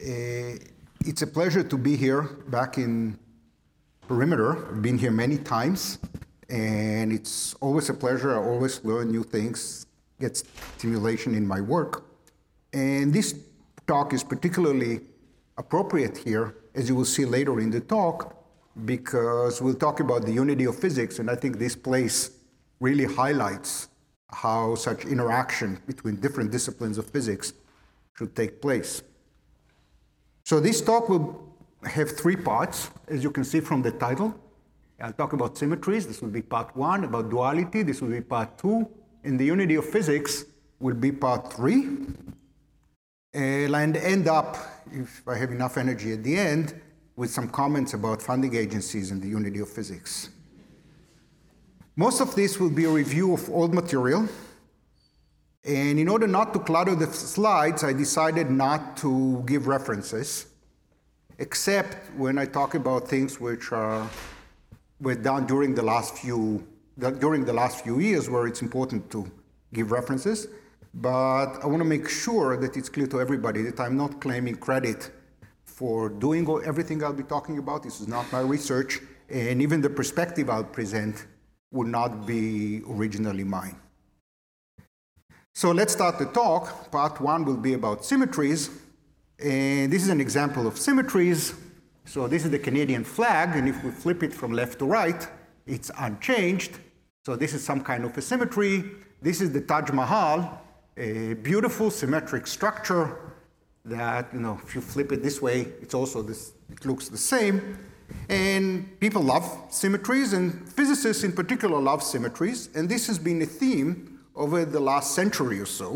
It's a pleasure to be here back in Perimeter. I've been here many times, and it's always a pleasure. I always learn new things, get stimulation in my work. And this talk is particularly appropriate here, as you will see later in the talk, because we'll talk about the unity of physics, and I think this place really highlights how such interaction between different disciplines of physics should take place. So this talk will have three parts, as you can see from the title. I'll talk about symmetries. This will be part one. About duality, this will be part two. And the unity of physics will be part three. And I'll end up, if I have enough energy at the end, with some comments about funding agencies and the unity of physics. Most of this will be a review of old material. And in order not to clutter the slides, I decided not to give references, except when I talk about things which were done during the last few years, where it's important to give references. But I want to make sure that it's clear to everybody that I'm not claiming credit for doing everything I'll be talking about. This is not my research, and even the perspective I'll present would not be originally mine. So let's start the talk. Part one will be about symmetries. And this is an example of symmetries. So this is the Canadian flag, and if we flip it from left to right, it's unchanged. So this is some kind of a symmetry. This is the Taj Mahal, a beautiful symmetric structure that, if you flip it this way, it's also this, it looks the same. And people love symmetries, and physicists in particular love symmetries. And this has been a theme over the last century or so.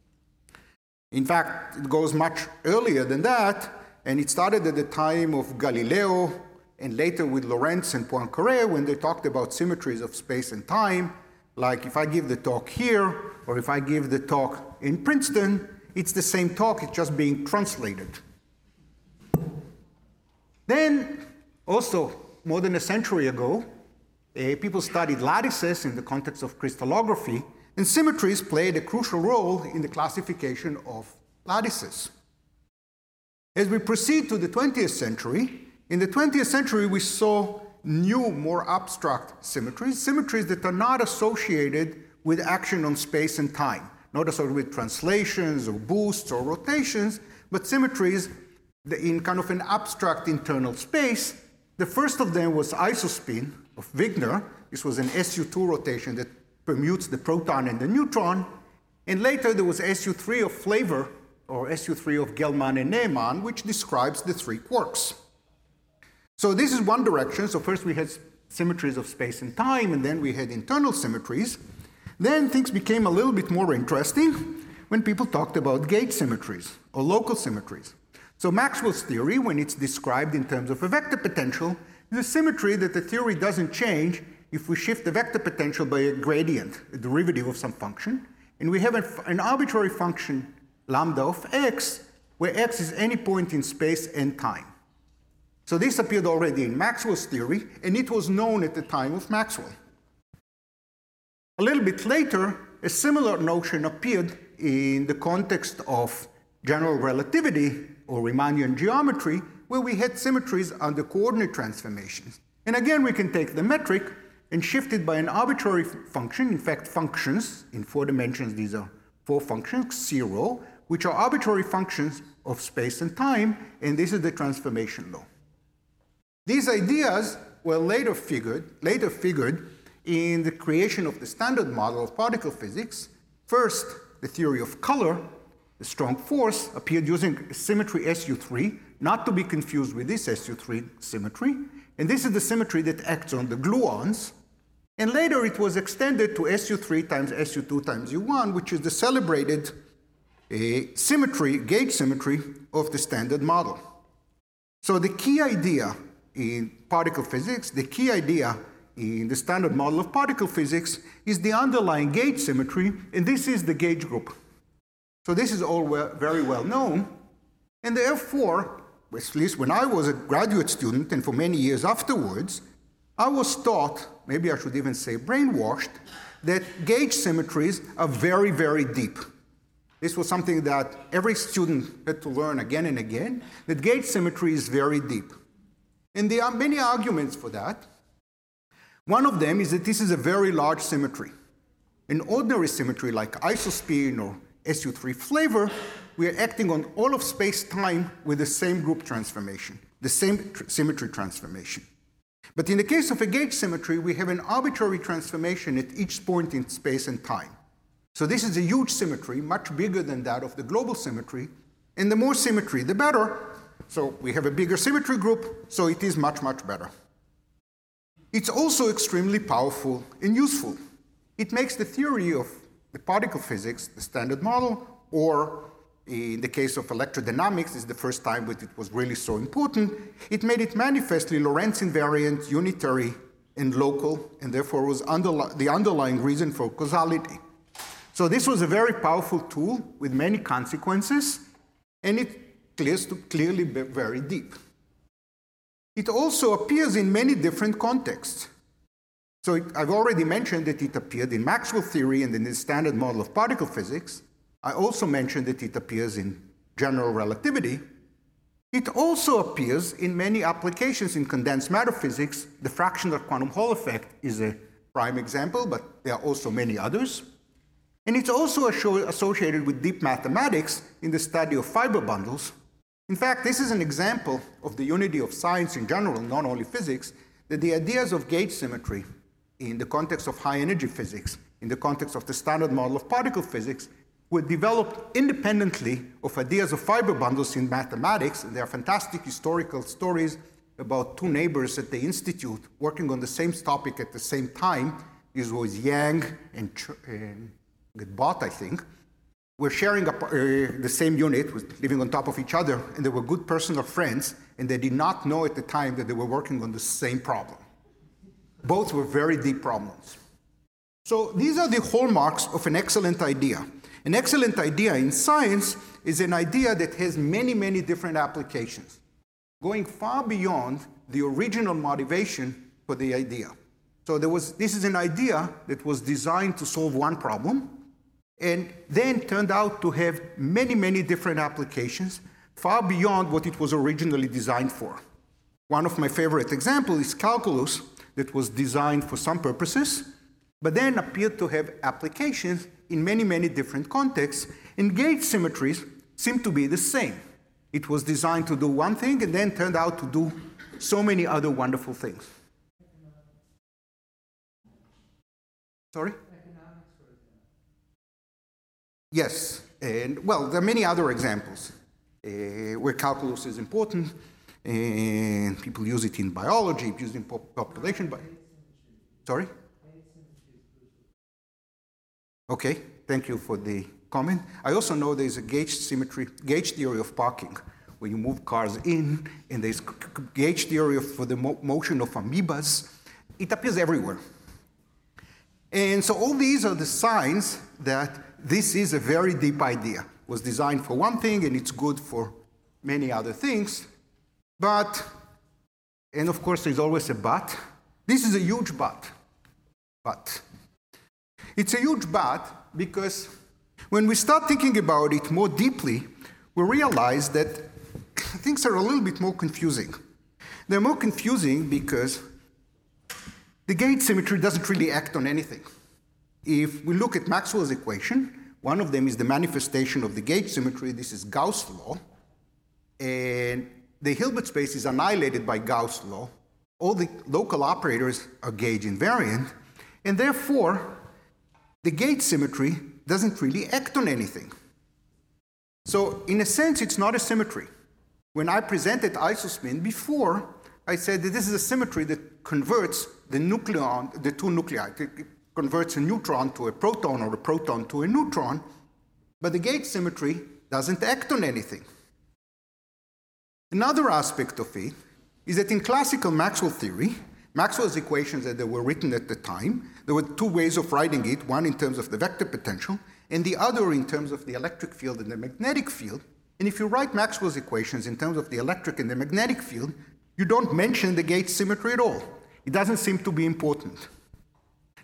In fact, it goes much earlier than that, and it started at the time of Galileo, and later with Lorentz and Poincaré, when they talked about symmetries of space and time. Like if I give the talk here, or if I give the talk in Princeton, it's the same talk, it's just being translated. Then, also, more than a century ago, people studied lattices in the context of crystallography, and symmetries played a crucial role in the classification of lattices. As we proceed to the 20th century, in the 20th century we saw new, more abstract symmetries, symmetries that are not associated with action on space and time, not associated with translations or boosts or rotations, but symmetries in kind of an abstract internal space. The first of them was isospin of Wigner. This was an SU2 rotation that permutes the proton and the neutron. And later there was SU3 of Flavor, or SU3 of Gell-Mann and Neyman, which describes the three quarks. So this is one direction. So first we had symmetries of space and time, and then we had internal symmetries. Then things became a little bit more interesting when people talked about gauge symmetries or local symmetries. So Maxwell's theory, when it's described in terms of a vector potential, is a symmetry that the theory doesn't change if we shift the vector potential by a gradient, a derivative of some function, and we have an arbitrary function, lambda of x, where x is any point in space and time. So this appeared already in Maxwell's theory, and it was known at the time of Maxwell. A little bit later, a similar notion appeared in the context of general relativity or Riemannian geometry, where we had symmetries under coordinate transformations. And again, we can take the metric and shift it by an arbitrary function, in fact, functions. In 4 dimensions, these are 4 functions, 0, which are arbitrary functions of space and time, and this is the transformation law. These ideas were later figured in the creation of the standard model of particle physics. First, the theory of color, the strong force, appeared using symmetry SU3, not to be confused with this SU3 symmetry. And this is the symmetry that acts on the gluons. And later it was extended to SU3 times SU2 times U1, which is the celebrated symmetry, gauge symmetry of the standard model. So the key idea in particle physics, the key idea in the standard model of particle physics is the underlying gauge symmetry, and this is the gauge group. So this is all very well known, and therefore, at least when I was a graduate student and for many years afterwards, I was taught, maybe I should even say brainwashed, that gauge symmetries are very, very deep. this was something that every student had to learn again and again, that gauge symmetry is very deep. And there are many arguments for that. One of them is that this is a very large symmetry. In ordinary symmetry like isospin or SU3 flavor, we are acting on all of space-time with the same group transformation, the same symmetry transformation. But in the case of a gauge symmetry, we have an arbitrary transformation at each point in space and time. So this is a huge symmetry, much bigger than that of the global symmetry. And the more symmetry, the better. So we have a bigger symmetry group, so it is much, much better. It's also extremely powerful and useful. It makes the theory of the particle physics, the standard model, or in the case of electrodynamics, this is the first time that it was really so important, it made it manifestly Lorentz invariant, unitary, and local, and therefore was the underlying reason for causality. So this was a very powerful tool with many consequences, and it clearly very deep. It also appears in many different contexts. So I've already mentioned that it appeared in Maxwell theory and in the standard model of particle physics. I also mentioned that it appears in general relativity. It also appears in many applications in condensed matter physics. The fractional quantum Hall effect is a prime example, but there are also many others. And it's also associated with deep mathematics in the study of fiber bundles. In fact, this is an example of the unity of science in general, not only physics, that the ideas of gauge symmetry in the context of high energy physics, in the context of the standard model of particle physics, were developed independently of ideas of fiber bundles in mathematics. And there are fantastic historical stories about two neighbors at the institute working on the same topic at the same time. This was Yang and Bott, I think, were sharing the same unit, was living on top of each other, and they were good personal friends, and they did not know at the time that they were working on the same problem. Both were very deep problems. So these are the hallmarks of an excellent idea. An excellent idea in science is an idea that has many, many different applications, going far beyond the original motivation for the idea. So this is an idea that was designed to solve one problem, and then turned out to have many, many different applications, far beyond what it was originally designed for. One of my favorite examples is calculus, that was designed for some purposes, but then appeared to have applications in many, many different contexts, and gauge symmetries seem to be the same. It was designed to do one thing, and then turned out to do so many other wonderful things. Sorry? Yes, and well, there are many other examples where calculus is important, and people use it in biology, used in population. Sorry? Okay, thank you for the comment. I also know there's a gauge theory of parking, where you move cars in, and there's gauge theory for the motion of amoebas. It appears everywhere. And so all these are the signs that this is a very deep idea. It was designed for one thing, and it's good for many other things. But, and of course there's always a but, this is a huge but. But it's a huge but because when we start thinking about it more deeply, we realize that things are a little bit more confusing. They're more confusing because the gauge symmetry doesn't really act on anything. If we look at Maxwell's equation, one of them is the manifestation of the gauge symmetry. This is Gauss' law. And the Hilbert space is annihilated by Gauss' law. All the local operators are gauge invariant. And therefore, the gauge symmetry doesn't really act on anything. So in a sense, it's not a symmetry. When I presented isospin before, I said that this is a symmetry that converts the two nuclei. It converts a neutron to a proton or a proton to a neutron, but the gauge symmetry doesn't act on anything. Another aspect of it is that in classical Maxwell theory, Maxwell's equations that they were written at the time, there were two ways of writing it, one in terms of the vector potential, and the other in terms of the electric field and the magnetic field. And if you write Maxwell's equations in terms of the electric and the magnetic field, you don't mention the gauge symmetry at all. It doesn't seem to be important.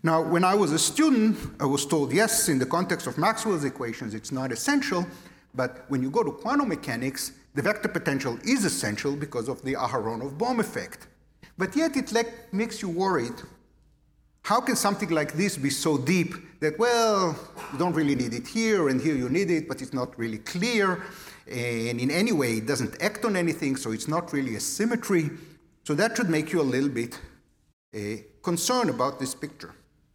Now, when I was a student, I was told, yes, in the context of Maxwell's equations, it's not essential, but when you go to quantum mechanics, the vector potential is essential because of the Aharonov-Bohm effect. But yet it makes you worried. How can something like this be so deep that, well, you don't really need it here, and here you need it, but it's not really clear, and in any way it doesn't act on anything, so it's not really a symmetry. So that should make you a little bit concerned about this picture.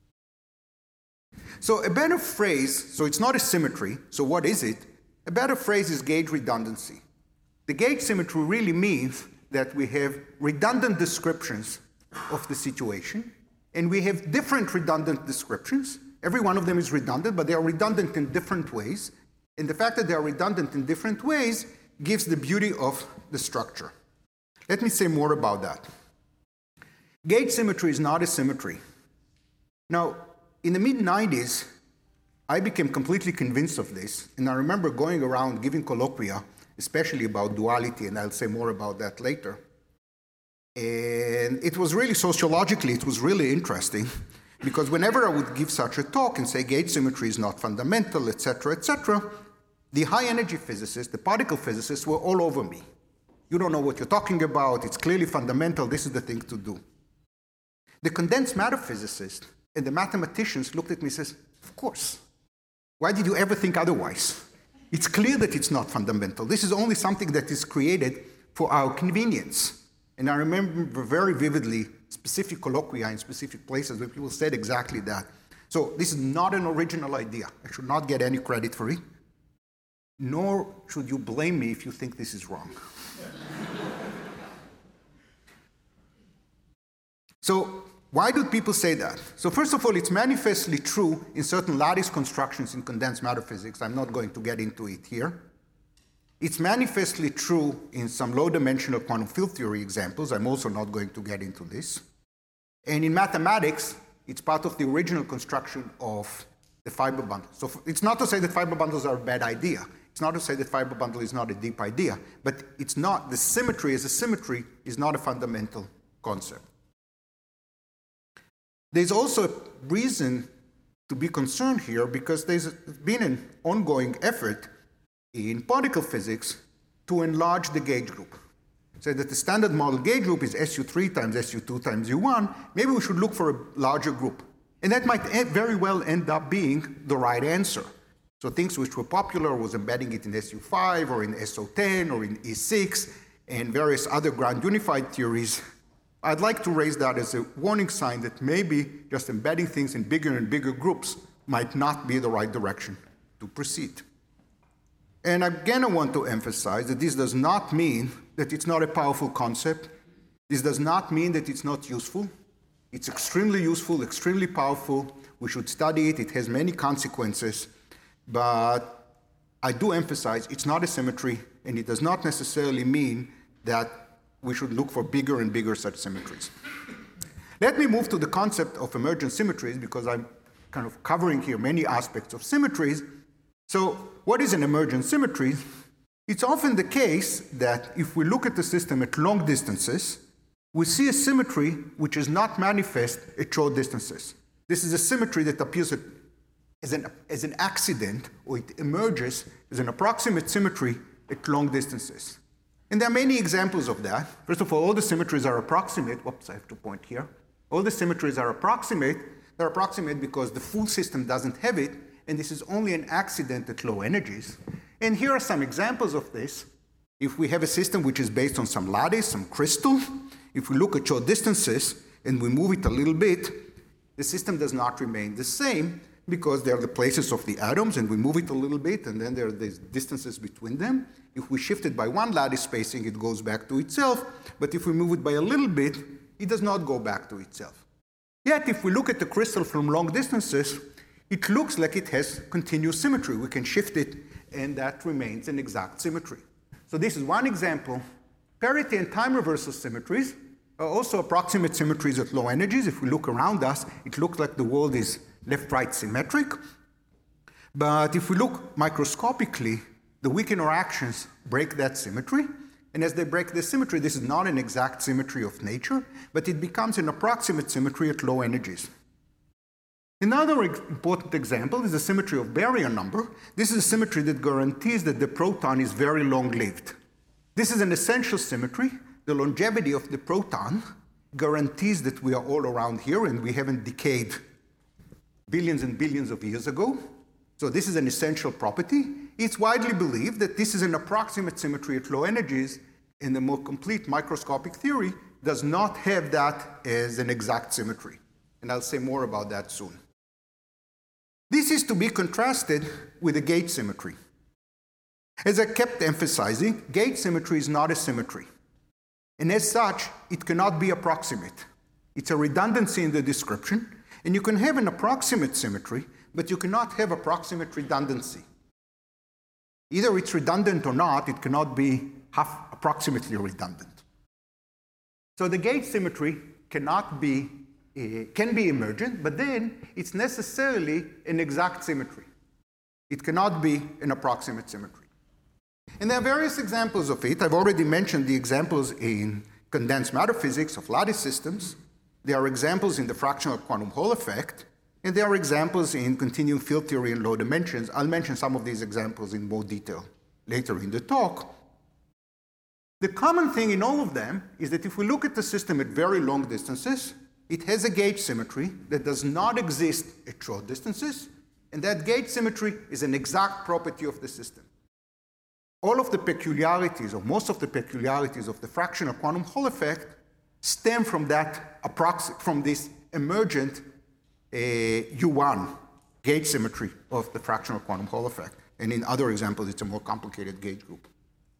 So a better phrase, so it's not a symmetry, so what is it? A better phrase is gauge redundancy. The gauge symmetry really means that we have redundant descriptions of the situation, and we have different redundant descriptions. Every one of them is redundant, but they are redundant in different ways. And the fact that they are redundant in different ways gives the beauty of the structure. Let me say more about that. Gauge symmetry is not a symmetry. Now, in the mid-90s, I became completely convinced of this, and I remember going around giving colloquia, especially about duality, and I'll say more about that later. And it was really, sociologically, it was really interesting, because whenever I would give such a talk and say gauge symmetry is not fundamental, etc., the high-energy physicists, the particle physicists, were all over me. You don't know what you're talking about, it's clearly fundamental, this is the thing to do. The condensed matter physicists and the mathematicians looked at me and says, of course. Why did you ever think otherwise? It's clear that it's not fundamental. This is only something that is created for our convenience. And I remember very vividly specific colloquia in specific places where people said exactly that. So this is not an original idea. I should not get any credit for it. Nor should you blame me if you think this is wrong. So why do people say that? So first of all, it's manifestly true in certain lattice constructions in condensed matter physics. I'm not going to get into it here. It's manifestly true in some low-dimensional quantum field theory examples. I'm also not going to get into this. And in mathematics, it's part of the original construction of the fiber bundle. So it's not to say that fiber bundles are a bad idea. It's not to say that fiber bundle is not a deep idea. But it's not, the symmetry as a symmetry is not a fundamental concept. There's also a reason to be concerned here because there's been an ongoing effort in particle physics to enlarge the gauge group. So that the standard model gauge group is SU3 times SU2 times U1. Maybe we should look for a larger group. And that might very well end up being the right answer. So things which were popular was embedding it in SU5 or in SO10 or in E6 and various other ground unified theories. I'd like to raise that as a warning sign that maybe just embedding things in bigger and bigger groups might not be the right direction to proceed. And again, I want to emphasize that this does not mean that it's not a powerful concept. This does not mean that it's not useful. It's extremely useful, extremely powerful. We should study it. It has many consequences. But I do emphasize it's not a symmetry, and it does not necessarily mean that we should look for bigger and bigger such symmetries. Let me move to the concept of emergent symmetries because I'm kind of covering here many aspects of symmetries. So what is an emergent symmetry? It's often the case that if we look at the system at long distances, we see a symmetry which is not manifest at short distances. This is a symmetry that appears as an accident, or it emerges as an approximate symmetry at long distances. And there are many examples of that. First of all the symmetries are approximate. Whoops, I have to point here. All the symmetries are approximate. They're approximate because the full system doesn't have it, and this is only an accident at low energies. And here are some examples of this. If we have a system which is based on some lattice, some crystal, if we look at short distances and we move it a little bit, the system does not remain the same because they are the places of the atoms, and we move it a little bit, and then there are these distances between them. If we shift it by one lattice spacing, it goes back to itself, but if we move it by a little bit, it does not go back to itself. Yet, if we look at the crystal from long distances, it looks like it has continuous symmetry. We can shift it, and that remains an exact symmetry. So this is one example. Parity and time reversal symmetries are also approximate symmetries at low energies. If we look around us, it looks like the world is left-right symmetric. But if we look microscopically, the weak interactions break that symmetry. And as they break this symmetry, this is not an exact symmetry of nature, but it becomes an approximate symmetry at low energies. Another important example is the symmetry of baryon number. This is a symmetry that guarantees that the proton is very long-lived. This is an essential symmetry. The longevity of the proton guarantees that we are all around here and we haven't decayed billions and billions of years ago. So this is an essential property. It's widely believed that this is an approximate symmetry at low energies, and the more complete microscopic theory does not have that as an exact symmetry. And I'll say more about that soon. This is to be contrasted with a gauge symmetry. As I kept emphasizing, gauge symmetry is not a symmetry. And as such, it cannot be approximate. It's a redundancy in the description, and you can have an approximate symmetry, but you cannot have approximate redundancy. Either it's redundant or not, it cannot be half approximately redundant. So the gauge symmetry can be emergent, but then it's necessarily an exact symmetry. It cannot be an approximate symmetry. And there are various examples of it. I've already mentioned the examples in condensed matter physics of lattice systems. There are examples in the fractional quantum Hall effect, and there are examples in continuum field theory in low dimensions. I'll mention some of these examples in more detail later in the talk. The common thing in all of them is that if we look at the system at very long distances, it has a gauge symmetry that does not exist at short distances, and that gauge symmetry is an exact property of the system. All of the peculiarities, or most of the peculiarities of the fractional quantum Hall effect stem from this emergent U1 gauge symmetry of the fractional quantum Hall effect. And in other examples, it's a more complicated gauge group.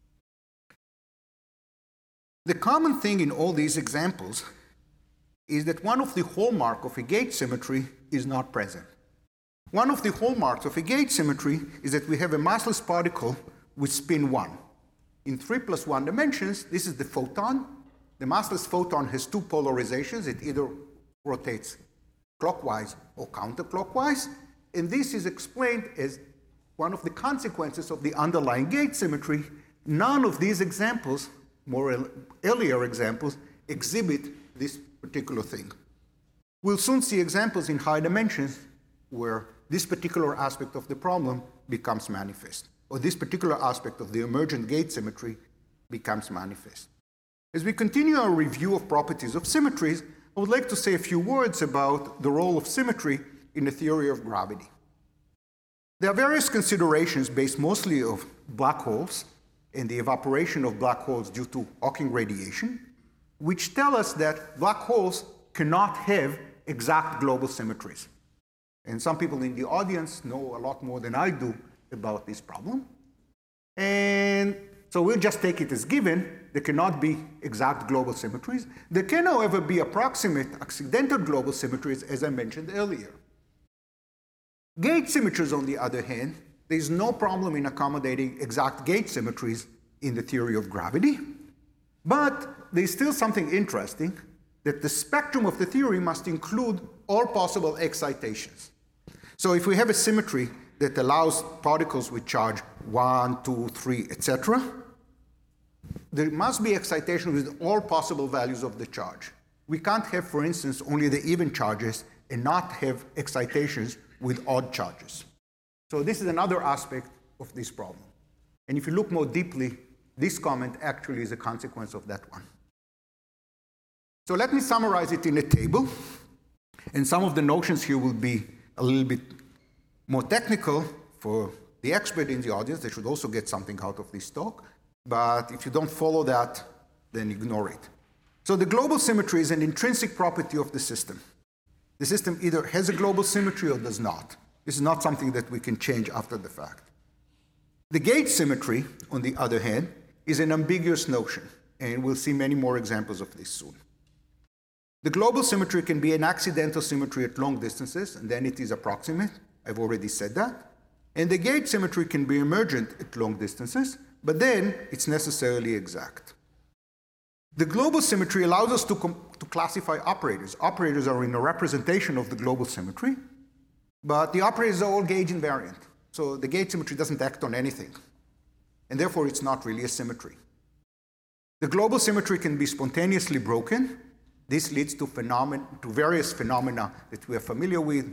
The common thing in all these examples is that one of the hallmarks of a gauge symmetry is not present. One of the hallmarks of a gauge symmetry is that we have a massless particle with spin 1. In 3+1 dimensions, this is the photon. The massless photon has two polarizations. It either rotates clockwise or counterclockwise, and this is explained as one of the consequences of the underlying gauge symmetry. None of these examples, earlier examples, exhibit this particular thing. We'll soon see examples in high dimensions where this particular aspect of the problem becomes manifest, or this particular aspect of the emergent gauge symmetry becomes manifest. As we continue our review of properties of symmetries, I would like to say a few words about the role of symmetry in the theory of gravity. There are various considerations based mostly on black holes and the evaporation of black holes due to Hawking radiation, which tell us that black holes cannot have exact global symmetries. And some people in the audience know a lot more than I do about this problem. And so we'll just take it as given. There cannot be exact global symmetries. There can, however, be approximate accidental global symmetries, as I mentioned earlier. Gauge symmetries, on the other hand, there's no problem in accommodating exact gauge symmetries in the theory of gravity. But there's still something interesting, that the spectrum of the theory must include all possible excitations. So if we have a symmetry that allows particles with charge 1, 2, 3, etc., there must be excitation with all possible values of the charge. We can't have, for instance, only the even charges and not have excitations with odd charges. So this is another aspect of this problem. And if you look more deeply, this comment actually is a consequence of that one. So let me summarize it in a table. And some of the notions here will be a little bit more technical for the expert in the audience. They should also get something out of this talk. But if you don't follow that, then ignore it. So the global symmetry is an intrinsic property of the system. The system either has a global symmetry or does not. This is not something that we can change after the fact. The gauge symmetry, on the other hand, is an ambiguous notion, and we'll see many more examples of this soon. The global symmetry can be an accidental symmetry at long distances, and then it is approximate. I've already said that. And the gauge symmetry can be emergent at long distances, but then it's necessarily exact. The global symmetry allows us to classify operators. Operators are in a representation of the global symmetry, but the operators are all gauge invariant. So the gauge symmetry doesn't act on anything, and therefore it's not really a symmetry. The global symmetry can be spontaneously broken. This leads to various phenomena that we are familiar with,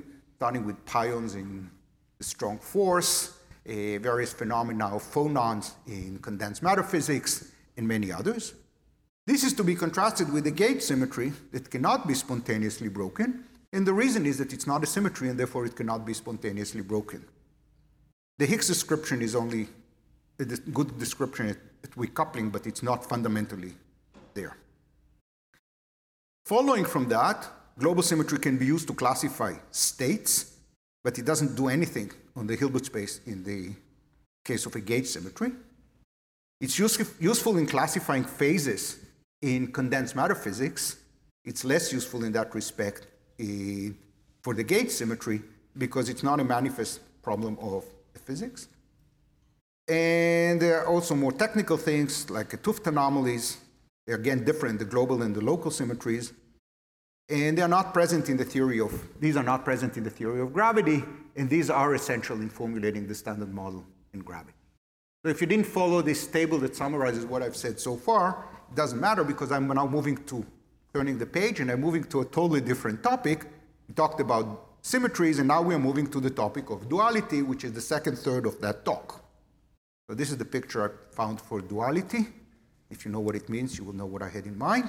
starting with pions in the strong force, various phenomena of phonons in condensed matter physics, and many others. This is to be contrasted with the gauge symmetry that cannot be spontaneously broken, and the reason is that it's not a symmetry and therefore it cannot be spontaneously broken. The Higgs description is only a good description at weak coupling, but it's not fundamentally there. Following from that, global symmetry can be used to classify states, but it doesn't do anything on the Hilbert space in the case of a gauge symmetry. It's useful in classifying phases in condensed matter physics. It's less useful in that respect for the gauge symmetry because it's not a manifest problem of physics. And there are also more technical things like 't Hooft anomalies. They're again different, the global and the local symmetries. And these are not present in the theory of gravity, and these are essential in formulating the standard model in gravity. So if you didn't follow this table that summarizes what I've said so far, it doesn't matter because I'm now turning the page and I'm moving to a totally different topic. We talked about symmetries, and now we are moving to the topic of duality, which is the second third of that talk. So this is the picture I found for duality. If you know what it means, you will know what I had in mind.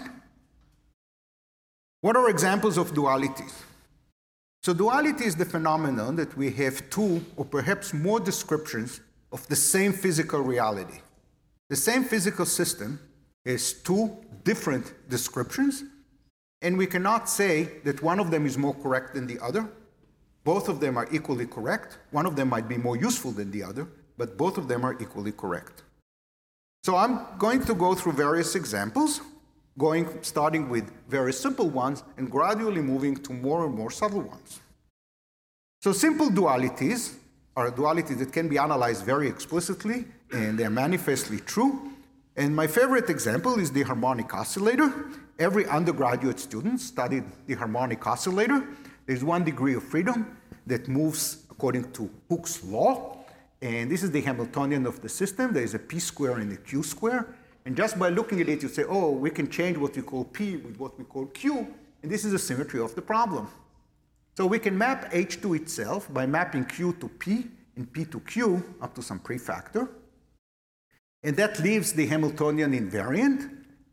What are examples of duality? So duality is the phenomenon that we have two or perhaps more descriptions of the same physical reality. The same physical system has two different descriptions, and we cannot say that one of them is more correct than the other. Both of them are equally correct. One of them might be more useful than the other, but both of them are equally correct. So I'm going to go through various examples, starting with very simple ones and gradually moving to more and more subtle ones. So simple dualities are dualities that can be analyzed very explicitly, and they're manifestly true. And my favorite example is the harmonic oscillator. Every undergraduate student studied the harmonic oscillator. There's one degree of freedom that moves according to Hooke's law. And this is the Hamiltonian of the system. There is a p square and a q square. And just by looking at it, you say, oh, we can change what we call p with what we call q. And this is a symmetry of the problem. So we can map H to itself by mapping q to p and p to q up to some prefactor. And that leaves the Hamiltonian invariant.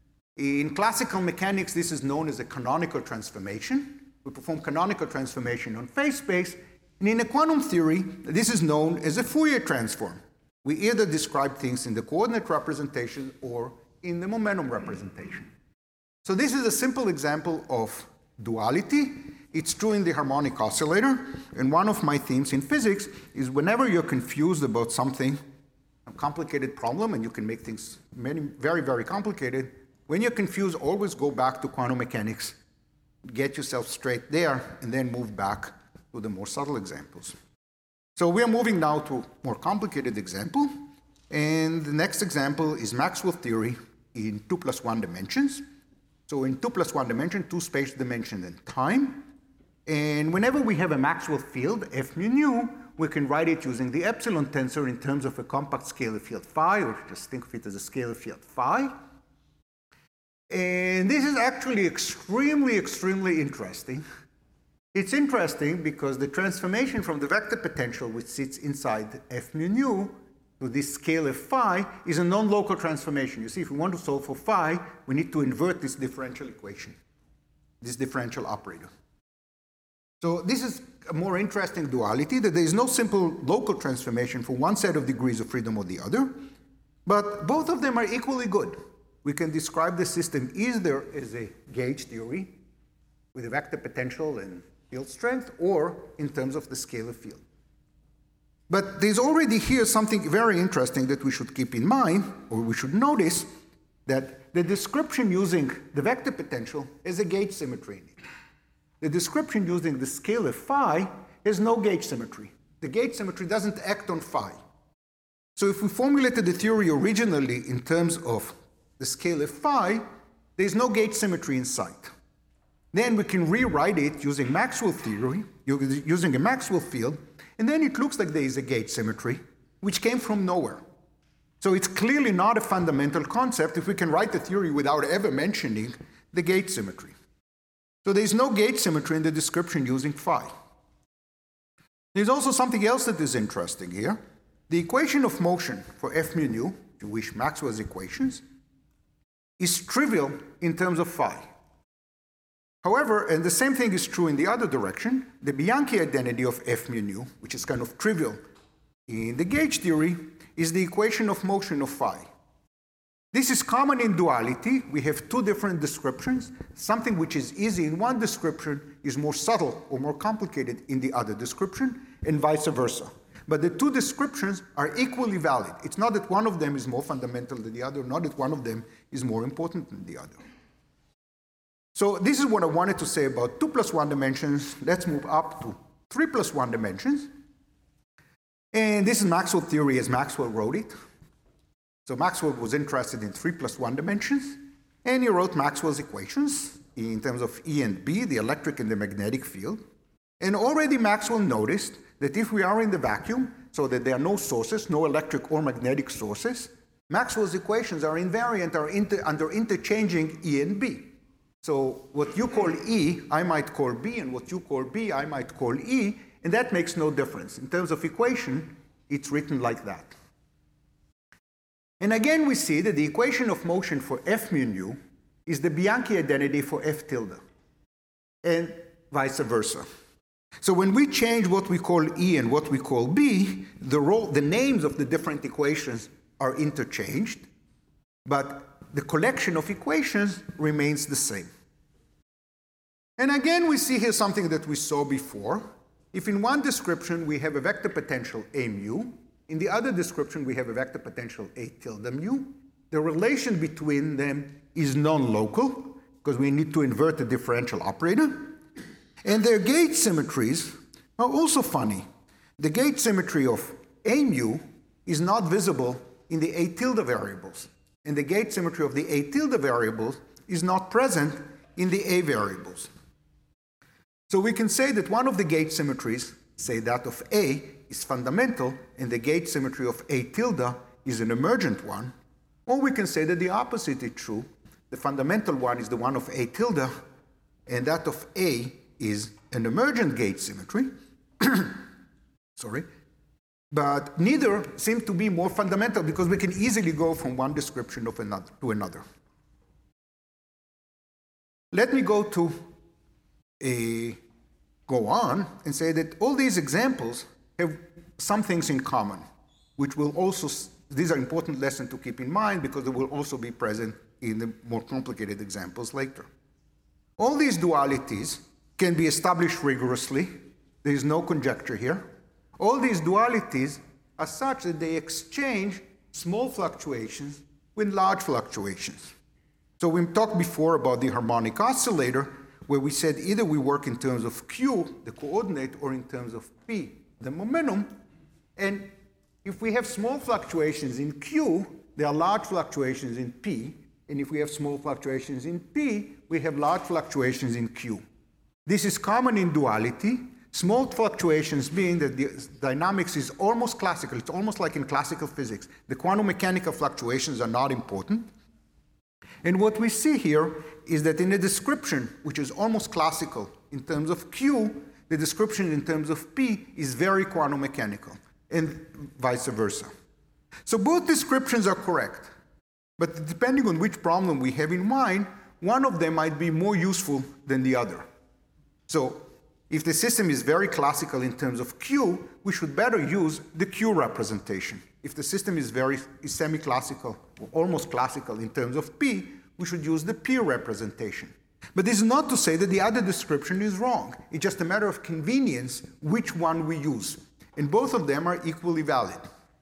In classical mechanics, this is known as a canonical transformation. We perform canonical transformation on phase space. And in a quantum theory, this is known as a Fourier transform. We either describe things in the coordinate representation or in the momentum representation. So this is a simple example of duality. It's true in the harmonic oscillator. And one of my themes in physics is whenever you're confused about something, a complicated problem, and you can make things very, very complicated, when you're confused, always go back to quantum mechanics, get yourself straight there, and then move back to the more subtle examples. So we are moving now to a more complicated example. And the next example is Maxwell theory in 2+1 dimensions. So in 2+1 dimension, two spatial dimensions and time. And whenever we have a Maxwell field, F mu nu, we can write it using the epsilon tensor in terms of a compact scalar field phi, or just think of it as a scalar field phi. And this is actually extremely, extremely interesting. It's interesting because the transformation from the vector potential, which sits inside F mu nu, to this scalar phi is a non-local transformation. You see, if we want to solve for phi, we need to invert this differential equation, this differential operator. So this is a more interesting duality, that there is no simple local transformation for one set of degrees of freedom or the other, but both of them are equally good. We can describe the system either as a gauge theory with a vector potential and field strength, or in terms of the scalar field. But there's already here something very interesting that we should keep in mind, or we should notice, that the description using the vector potential is a gauge symmetry in it. The description using the scalar phi has no gauge symmetry. The gauge symmetry doesn't act on phi. So if we formulated the theory originally in terms of the scalar phi, there's no gauge symmetry in sight. Then we can rewrite it using Maxwell theory, using a Maxwell field, and then it looks like there is a gauge symmetry, which came from nowhere. So it's clearly not a fundamental concept if we can write the theory without ever mentioning the gauge symmetry. So there is no gauge symmetry in the description using phi. There's also something else that is interesting here. The equation of motion for F mu nu, to which Maxwell's equations, is trivial in terms of phi. However, and the same thing is true in the other direction, the Bianchi identity of F mu nu, which is kind of trivial in the gauge theory, is the equation of motion of phi. This is common in duality. We have two different descriptions. Something which is easy in one description is more subtle or more complicated in the other description, and vice versa. But the two descriptions are equally valid. It's not that one of them is more fundamental than the other, not that one of them is more important than the other. So this is what I wanted to say about 2 plus 1 dimensions. Let's move up to 3 plus 1 dimensions. And this is Maxwell theory as Maxwell wrote it. So Maxwell was interested in 3 plus 1 dimensions, and he wrote Maxwell's equations in terms of E and B, the electric and the magnetic field. And already Maxwell noticed that if we are in the vacuum, so that there are no sources, no electric or magnetic sources, Maxwell's equations are invariant, under interchanging E and B. So what you call E, I might call B, and what you call B, I might call E, and that makes no difference. In terms of equation, it's written like that. And again, we see that the equation of motion for F mu nu is the Bianchi identity for F tilde, and vice versa. So when we change what we call E and what we call B, the names of the different equations are interchanged, but the collection of equations remains the same. And again, we see here something that we saw before. If in one description we have a vector potential A mu, in the other description we have a vector potential A tilde mu, the relation between them is non-local, because we need to invert the differential operator. And their gauge symmetries are also funny. The gauge symmetry of A mu is not visible in the A tilde variables, and the gauge symmetry of the A tilde variables is not present in the A variables. So we can say that one of the gauge symmetries, say that of A, is fundamental, and the gauge symmetry of A tilde is an emergent one, or we can say that the opposite is true. The fundamental one is the one of A tilde, and that of A is an emergent gauge symmetry. Sorry. But neither seem to be more fundamental, because we can easily go from one description of another to another. Let me go on and say that all these examples have some things in common, which will also, these are important lessons to keep in mind, because they will also be present in the more complicated examples later. All these dualities can be established rigorously. There is no conjecture here. All these dualities are such that they exchange small fluctuations with large fluctuations. So we talked before about the harmonic oscillator, where we said either we work in terms of Q, the coordinate, or in terms of P, the momentum. And if we have small fluctuations in Q, there are large fluctuations in P. And if we have small fluctuations in P, we have large fluctuations in Q. This is common in duality. Small fluctuations being that the dynamics is almost classical. It's almost like in classical physics. The quantum mechanical fluctuations are not important. And what we see here is that in a description, which is almost classical in terms of Q, the description in terms of P is very quantum mechanical, and vice versa. So both descriptions are correct. But depending on which problem we have in mind, one of them might be more useful than the other. So if the system is very classical in terms of Q, we should better use the Q representation. If the system is semi-classical or almost classical in terms of P, we should use the P representation. But this is not to say that the other description is wrong. It's just a matter of convenience which one we use. And both of them are equally valid.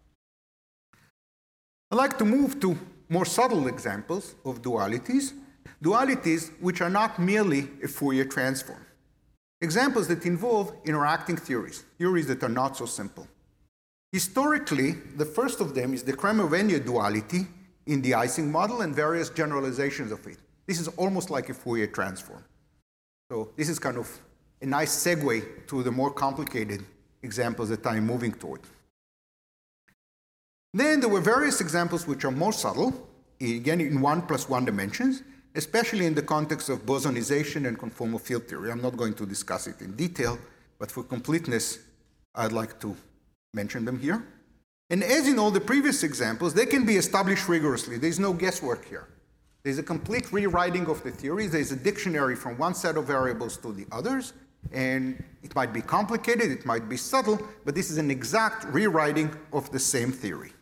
I'd like to move to more subtle examples of dualities which are not merely a Fourier transform. Examples that involve interacting theories that are not so simple. Historically, the first of them is the Cramer-Venier duality in the Ising model and various generalizations of it. This is almost like a Fourier transform. So this is kind of a nice segue to the more complicated examples that I'm moving toward. Then there were various examples which are more subtle, again in 1 plus 1 dimensions, especially in the context of bosonization and conformal field theory. I'm not going to discuss it in detail, but for completeness, I'd like to mention them here. And as in all the previous examples, they can be established rigorously. There's no guesswork here. There's a complete rewriting of the theory. There's a dictionary from one set of variables to the others. And it might be complicated, it might be subtle, but this is an exact rewriting of the same theory.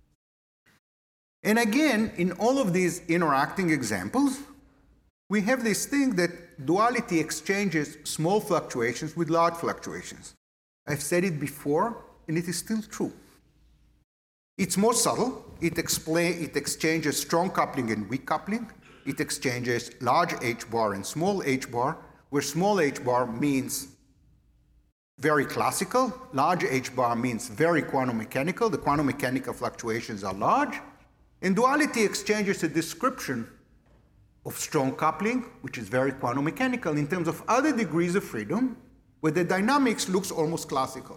And again, in all of these interacting examples, we have this thing that duality exchanges small fluctuations with large fluctuations. I've said it before, and it is still true. It's more subtle. It exchanges strong coupling and weak coupling. It exchanges large h bar and small h bar, where small h bar means very classical, large h bar means very quantum mechanical. The quantum mechanical fluctuations are large. And duality exchanges a description of strong coupling, which is very quantum mechanical, in terms of other degrees of freedom, where the dynamics looks almost classical.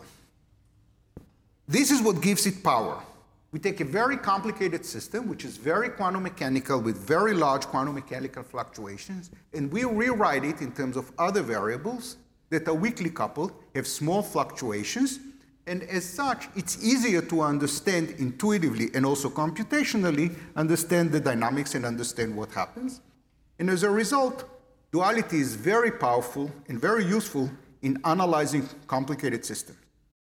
This is what gives it power. We take a very complicated system, which is very quantum mechanical with very large quantum mechanical fluctuations, and we rewrite it in terms of other variables that are weakly coupled, have small fluctuations, and as such, it's easier to understand intuitively and also computationally, understand the dynamics and understand what happens. And as a result, duality is very powerful and very useful in analyzing complicated systems.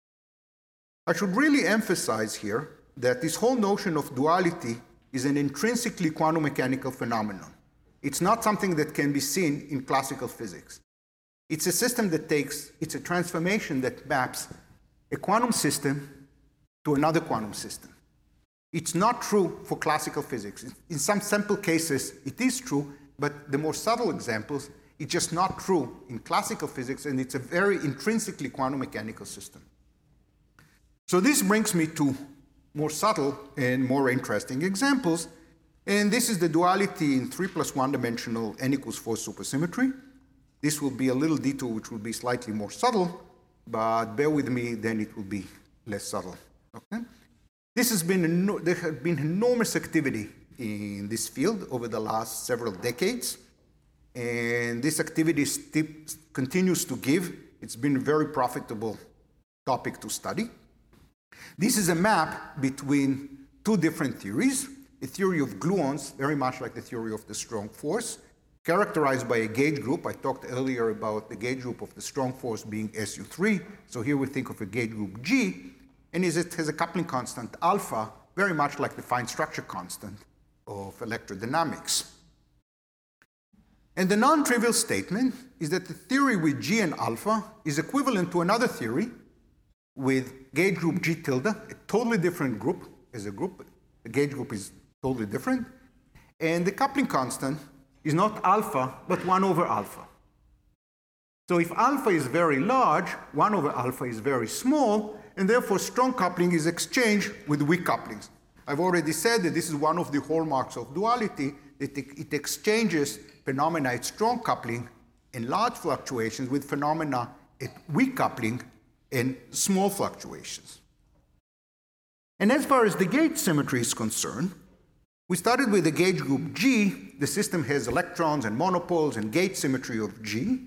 I should really emphasize here that this whole notion of duality is an intrinsically quantum mechanical phenomenon. It's not something that can be seen in classical physics. It's a system that it's a transformation that maps a quantum system to another quantum system. It's not true for classical physics. In some simple cases, it is true, but the more subtle examples, it's just not true in classical physics, and it's a very intrinsically quantum mechanical system. So this brings me to more subtle and more interesting examples. And this is the duality in 3 + 1 dimensional n = 4 supersymmetry. This will be a little detail which will be slightly more subtle, but bear with me, then it will be less subtle. Okay? There has been enormous activity in this field over the last several decades, and this activity continues to give. It's been a very profitable topic to study. This is a map between two different theories, a theory of gluons, very much like the theory of the strong force, characterized by a gauge group. I talked earlier about the gauge group of the strong force being SU3, so here we think of a gauge group G, and it has a coupling constant alpha, very much like the fine structure constant of electrodynamics. And the non-trivial statement is that the theory with G and alpha is equivalent to another theory with gauge group G tilde, a totally different group as a group. The gauge group is totally different. And the coupling constant is not alpha, but 1 over alpha. So if alpha is very large, 1 over alpha is very small, and therefore strong coupling is exchanged with weak couplings. I've already said that this is one of the hallmarks of duality, that it exchanges phenomena at strong coupling and large fluctuations with phenomena at weak coupling and small fluctuations. And as far as the gauge symmetry is concerned, we started with the gauge group G. The system has electrons and monopoles and gauge symmetry of G.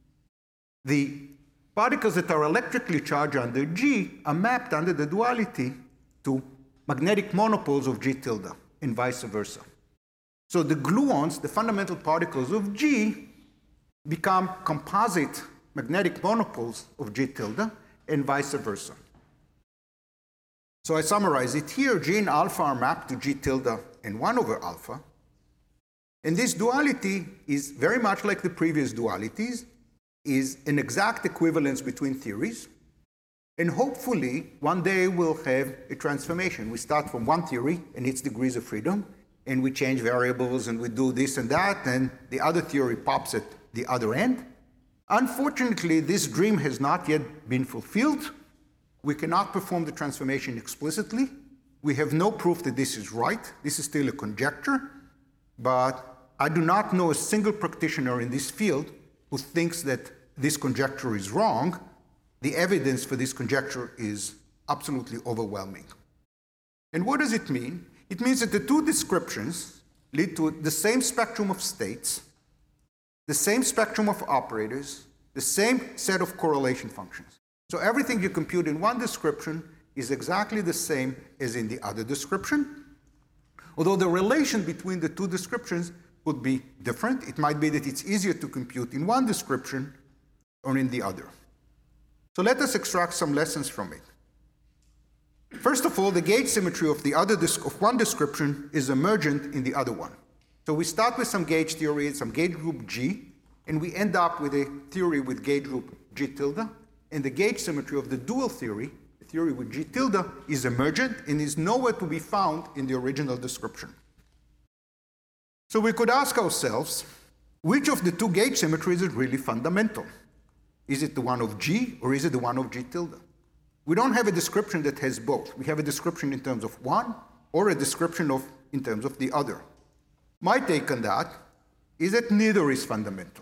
The particles that are electrically charged under G are mapped under the duality to magnetic monopoles of G tilde and vice versa. So the gluons, the fundamental particles of G, become composite magnetic monopoles of G tilde and vice versa. So I summarize it here. G and alpha are mapped to G tilde and 1 over alpha. And this duality is very much like the previous dualities, is an exact equivalence between theories. And hopefully, one day we'll have a transformation. We start from one theory and its degrees of freedom, and we change variables and we do this and that, and the other theory pops at the other end. Unfortunately, this dream has not yet been fulfilled. We cannot perform the transformation explicitly. We have no proof that this is right. This is still a conjecture, but I do not know a single practitioner in this field who thinks that this conjecture is wrong. The evidence for this conjecture is absolutely overwhelming. And what does it mean? It means that the two descriptions lead to the same spectrum of states, the same spectrum of operators, the same set of correlation functions. So everything you compute in one description is exactly the same as in the other description, although the relation between the two descriptions would be different. It might be that it's easier to compute in one description or in the other. So let us extract some lessons from it. First of all, the gauge symmetry of one description is emergent in the other one. So we start with some gauge theory, some gauge group G, and we end up with a theory with gauge group G tilde, and the gauge symmetry of the dual theory, the theory with G tilde, is emergent and is nowhere to be found in the original description. So we could ask ourselves, which of the two gauge symmetries is really fundamental? Is it the one of G or is it the one of G tilde? We don't have a description that has both. We have a description in terms of one or a description in terms of the other. My take on that is that neither is fundamental.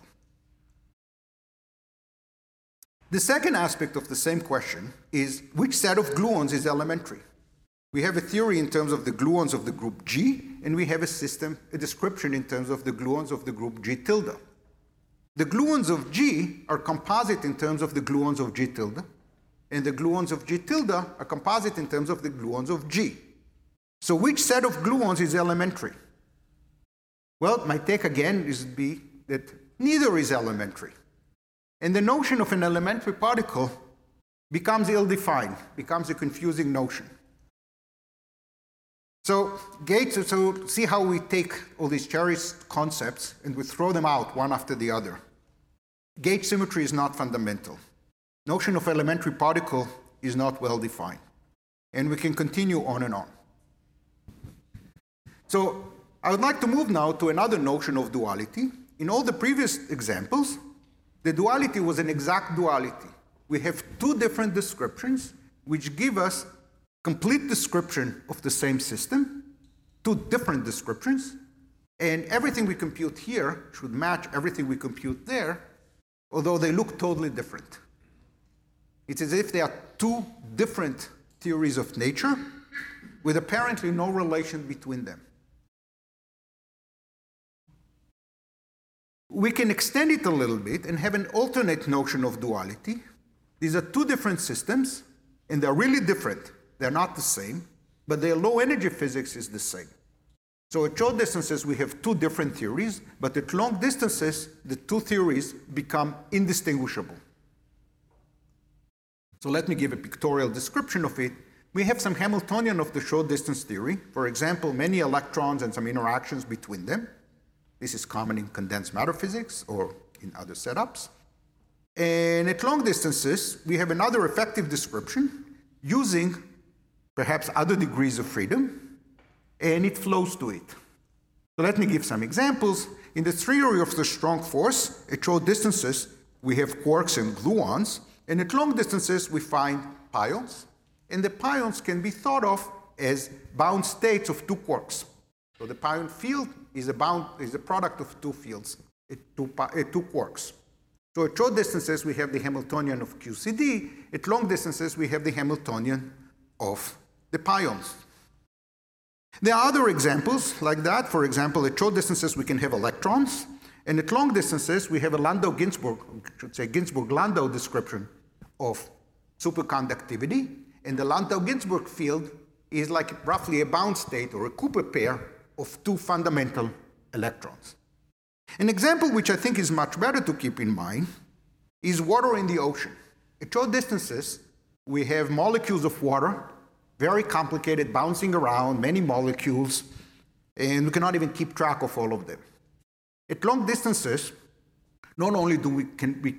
The second aspect of the same question is which set of gluons is elementary? We have a theory in terms of the gluons of the group G, and we have a description in terms of the gluons of the group G tilde. The gluons of G are composite in terms of the gluons of G tilde, and the gluons of G tilde are composite in terms of the gluons of G. So which set of gluons is elementary? Well, my take again is that neither is elementary. And the notion of an elementary particle becomes ill-defined, becomes a confusing notion. So see how we take all these cherished concepts and we throw them out one after the other. Gauge symmetry is not fundamental. Notion of elementary particle is not well defined. And we can continue on and on. So I would like to move now to another notion of duality. In all the previous examples, the duality was an exact duality. We have two different descriptions which give us complete description of the same system, two different descriptions, and everything we compute here should match everything we compute there, although they look totally different. It's as if they are two different theories of nature with apparently no relation between them. We can extend it a little bit and have an alternate notion of duality. These are two different systems, and they're really different. They're not the same, but their low energy physics is the same. So at short distances, we have two different theories, but at long distances, the two theories become indistinguishable. So let me give a pictorial description of it. We have some Hamiltonian of the short distance theory. For example, many electrons and some interactions between them. This is common in condensed matter physics or in other setups. And at long distances, we have another effective description using perhaps other degrees of freedom, and it flows to it. So let me give some examples. In the theory of the strong force, at short distances, we have quarks and gluons, and at long distances, we find pions, and the pions can be thought of as bound states of two quarks. So the pion field is a product of two fields, two quarks. So at short distances, we have the Hamiltonian of QCD. At long distances, we have the Hamiltonian of the pions. There are other examples like that. For example, at short distances, we can have electrons. And at long distances, we have a Ginzburg-Landau description of superconductivity. And the Landau-Ginzburg field is like roughly a bound state or a Cooper pair of two fundamental electrons. An example which I think is much better to keep in mind is water in the ocean. At short distances, we have molecules of water, very complicated, bouncing around, many molecules, and we cannot even keep track of all of them. At long distances, not only can't we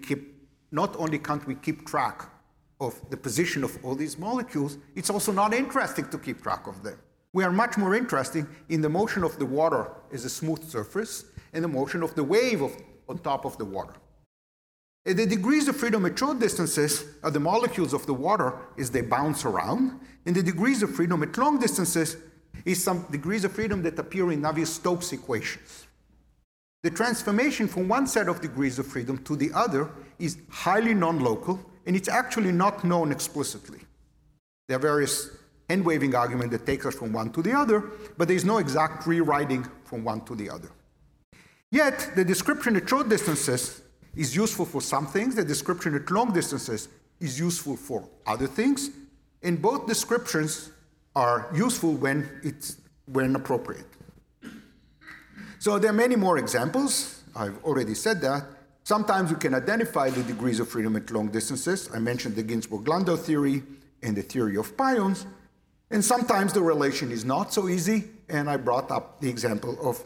keep track of the position of all these molecules, it's also not interesting to keep track of them. We are much more interested in the motion of the water as a smooth surface and the motion of the wave on top of the water. And the degrees of freedom at short distances are the molecules of the water as they bounce around, and the degrees of freedom at long distances is some degrees of freedom that appear in Navier-Stokes equations. The transformation from one set of degrees of freedom to the other is highly non-local, and it's actually not known explicitly. There are various hand-waving arguments that take us from one to the other, but there is no exact rewriting from one to the other. Yet, the description at short distances is useful for some things. The description at long distances is useful for other things, and both descriptions are useful when appropriate. So there are many more examples. I've already said that. Sometimes we can identify the degrees of freedom at long distances. I mentioned the Ginzburg-Landau theory and the theory of pions. And sometimes the relation is not so easy, and I brought up the example of,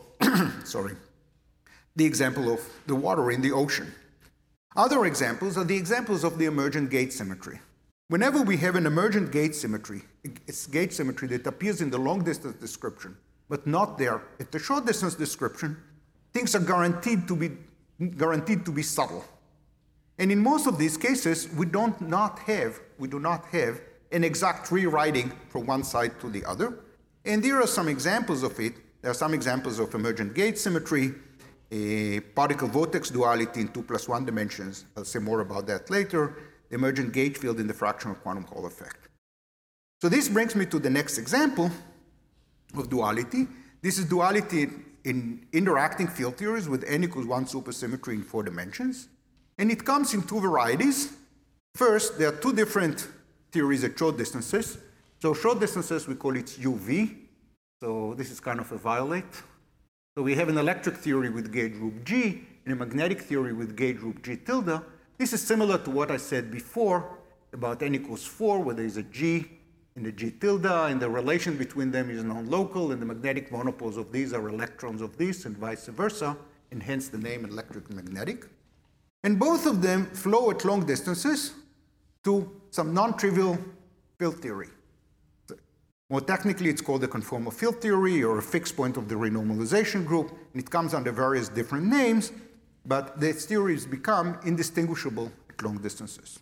the example of the water in the ocean. Other examples are the examples of the emergent gauge symmetry. Whenever we have an emergent gauge symmetry, it's gauge symmetry that appears in the long distance description, but not there at the short distance description, things are guaranteed to be subtle. And in most of these cases, we do not have an exact rewriting from one side to the other. And there are some examples of it. There are some examples of emergent gauge symmetry, a particle-vortex duality in 2+1 dimensions. I'll say more about that later. The emergent gauge field in the fractional quantum Hall effect. So this brings me to the next example of duality. This is duality in interacting field theories with n equals 1 supersymmetry in 4 dimensions. And it comes in two varieties. First, there are two different theories at short distances. So short distances, we call it UV. So this is kind of a violet. So we have an electric theory with gauge group G and a magnetic theory with gauge group G tilde. This is similar to what I said before about n equals 4, where there is a G and a G tilde, and the relation between them is non-local, and the magnetic monopoles of these are electrons of this, and vice versa, and hence the name electric and magnetic. And both of them flow at long distances to some non-trivial field theory. More technically, it's called the conformal field theory or a fixed point of the renormalization group, and it comes under various different names, but the theories become indistinguishable at long distances.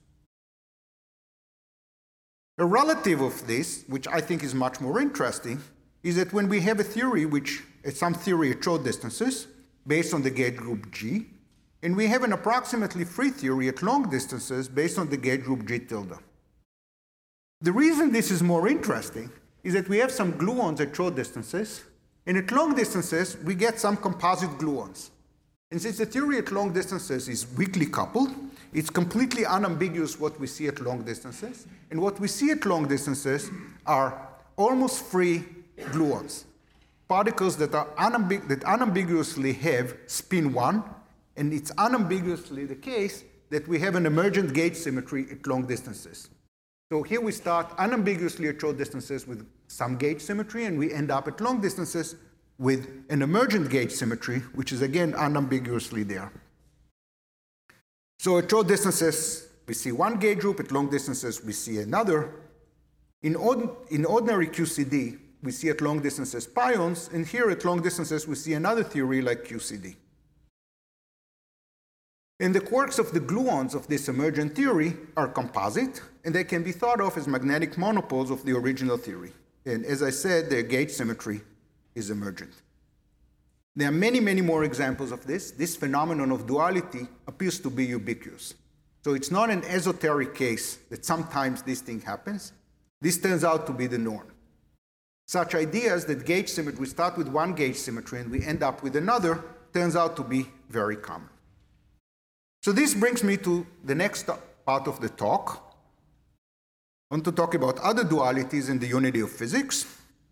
A relative of this, which I think is much more interesting, is that when we have a theory some theory at short distances based on the gauge group G, and we have an approximately free theory at long distances based on the gauge group G tilde. The reason this is more interesting is that we have some gluons at short distances, and at long distances, we get some composite gluons. And since the theory at long distances is weakly coupled, it's completely unambiguous what we see at long distances. And what we see at long distances are almost free gluons, particles that unambiguously have spin 1, and it's unambiguously the case that we have an emergent gauge symmetry at long distances. So here we start unambiguously at short distances with some gauge symmetry, and we end up at long distances with an emergent gauge symmetry, which is again unambiguously there. So at short distances, we see one gauge group. At long distances, we see another. In ordinary QCD, we see at long distances pions, and here at long distances, we see another theory like QCD. And the quarks of the gluons of this emergent theory are composite, and they can be thought of as magnetic monopoles of the original theory. And as I said, their gauge symmetry is emergent. There are many, many more examples of this. This phenomenon of duality appears to be ubiquitous. So it's not an esoteric case that sometimes this thing happens. This turns out to be the norm. Such ideas that gauge symmetry, we start with one gauge symmetry and we end up with another, turns out to be very common. So this brings me to the next part of the talk. I want to talk about other dualities in the unity of physics.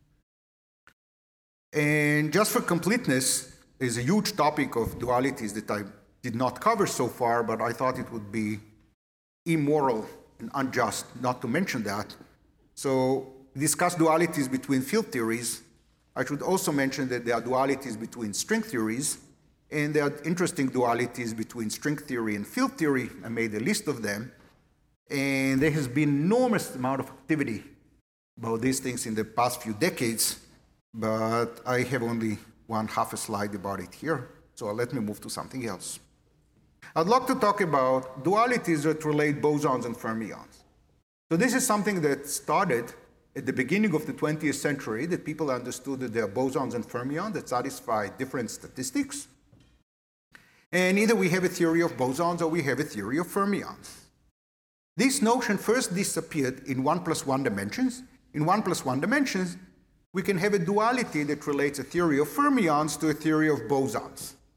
And just for completeness, there's a huge topic of dualities that I did not cover so far, but I thought it would be immoral and unjust not to mention that. So discuss dualities between field theories. I should also mention that there are dualities between string theories, and there are interesting dualities between string theory and field theory. I made a list of them. And there has been enormous amount of activity about these things in the past few decades, but I have only half a slide about it here. So let me move to something else. I'd like to talk about dualities that relate bosons and fermions. So this is something that started at the beginning of the 20th century, that people understood that there are bosons and fermions that satisfy different statistics. And either we have a theory of bosons or we have a theory of fermions. This notion first disappeared in 1+1 dimensions. In 1+1 dimensions, we can have a duality that relates a theory of fermions to a theory of bosons.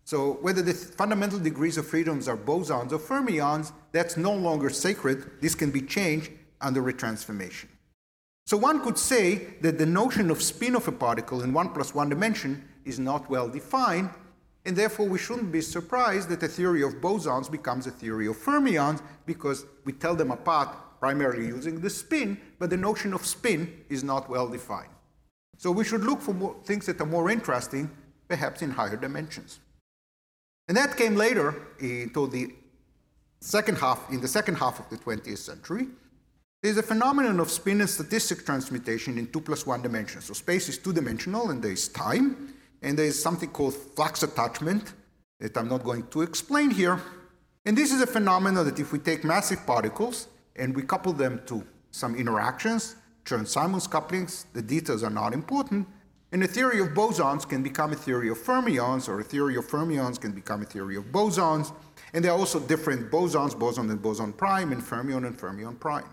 So whether the fundamental degrees of freedoms are bosons or fermions, that's no longer sacred. This can be changed under retransformation. So one could say that the notion of spin of a particle in 1+1 dimension is not well defined, and therefore we shouldn't be surprised that the theory of bosons becomes a theory of fermions, because we tell them apart primarily using the spin, but the notion of spin is not well defined. So we should look for things that are more interesting, perhaps in higher dimensions. And that came later into the second half of the 20th century. There's a phenomenon of spin and statistic transmutation in 2+1 dimensions. So space is two-dimensional, and there is time, and there is something called flux attachment that I'm not going to explain here. And this is a phenomenon that if we take massive particles and we couple them to some interactions, Chern-Simons couplings, the details are not important, and a theory of bosons can become a theory of fermions, or a theory of fermions can become a theory of bosons. And there are also different bosons, boson and boson prime, and fermion prime.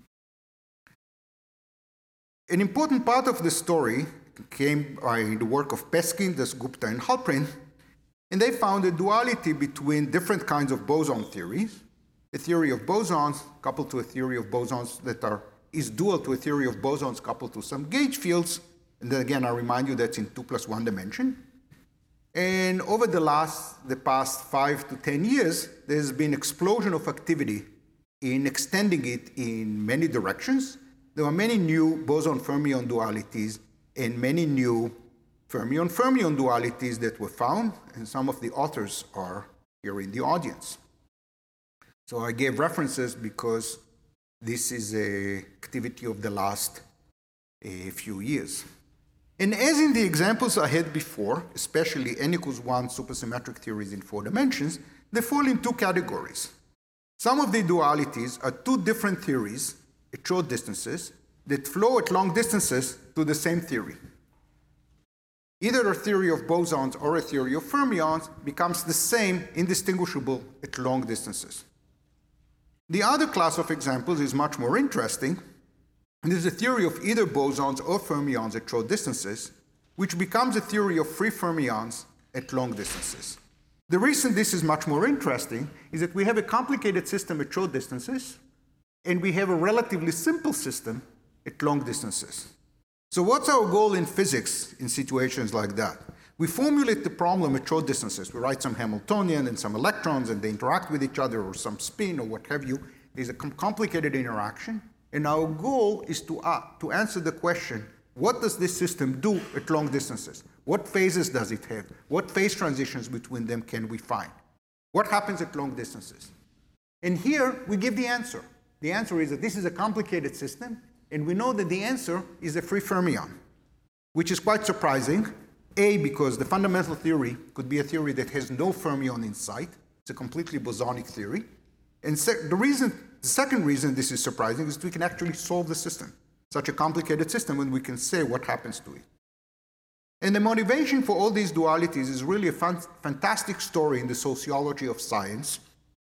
An important part of the story came by the work of Peskin, Dasgupta, and Halprin, and they found a duality between different kinds of boson theories. A theory of bosons coupled to a theory of bosons that is dual to a theory of bosons coupled to some gauge fields. And then again, I remind you that's in 2+1 dimension. And over the past 5 to 10 years, there's been an explosion of activity in extending it in many directions. There are many new boson-fermion dualities and many new fermion-fermion dualities that were found, and some of the authors are here in the audience. So I gave references because this is an activity of the last few years. And as in the examples I had before, especially n=1 supersymmetric theories in 4 dimensions, they fall in 2 categories. Some of the dualities are 2 different theories at short distances that flow at long distances to the same theory. Either a theory of bosons or a theory of fermions becomes the same, indistinguishable at long distances. The other class of examples is much more interesting. And there's a theory of either bosons or fermions at short distances, which becomes a theory of free fermions at long distances. The reason this is much more interesting is that we have a complicated system at short distances, and we have a relatively simple system at long distances. So what's our goal in physics in situations like that? We formulate the problem at short distances. We write some Hamiltonian and some electrons, and they interact with each other, or some spin, or what have you. There's a complicated interaction. And our goal is to answer the question, what does this system do at long distances? What phases does it have? What phase transitions between them can we find? What happens at long distances? And here we give the answer. The answer is that this is a complicated system, and we know that the answer is a free fermion, which is quite surprising. A, because the fundamental theory could be a theory that has no fermion in sight. It's a completely bosonic theory. And the second reason this is surprising is that we can actually solve the system, such a complicated system, and we can say what happens to it. And the motivation for all these dualities is really a fantastic story in the sociology of science,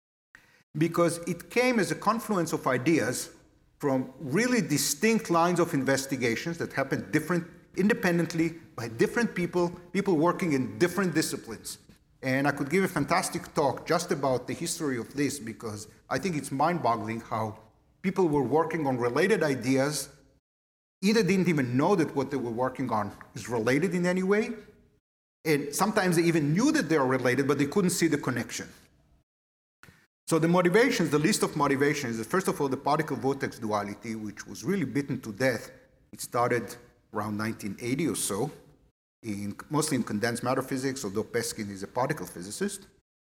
because it came as a confluence of ideas from really distinct lines of investigations that happened independently by different people working in different disciplines. And I could give a fantastic talk just about the history of this, because I think it's mind-boggling how people were working on related ideas, either didn't even know that what they were working on is related in any way, and sometimes they even knew that they are related, but they couldn't see the connection. So the motivations, the list of motivations, is first of all the particle-vortex duality, which was really beaten to death. It started around 1980 or so, mostly in condensed matter physics, although Peskin is a particle physicist.